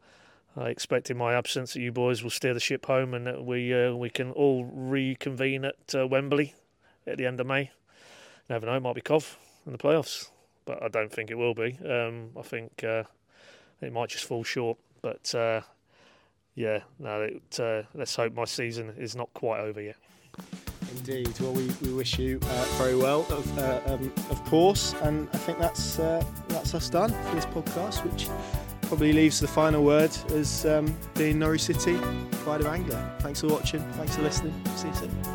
I expect in my absence that you boys will steer the ship home and that we uh, we can all reconvene at uh, Wembley at the end of May. Never know, it might be Cov in the playoffs, but I don't think it will be. Um, I think uh, it might just fall short. But uh, yeah, no, it, uh, let's hope my season is not quite over yet. Indeed. Well, we, we wish you uh, very well, of, uh, um, of course, and I think that's uh, that's us done for this podcast, which probably leaves the final word as um, being Norwich City, Pride of Anglia. Thanks for watching. Thanks for listening. See you soon.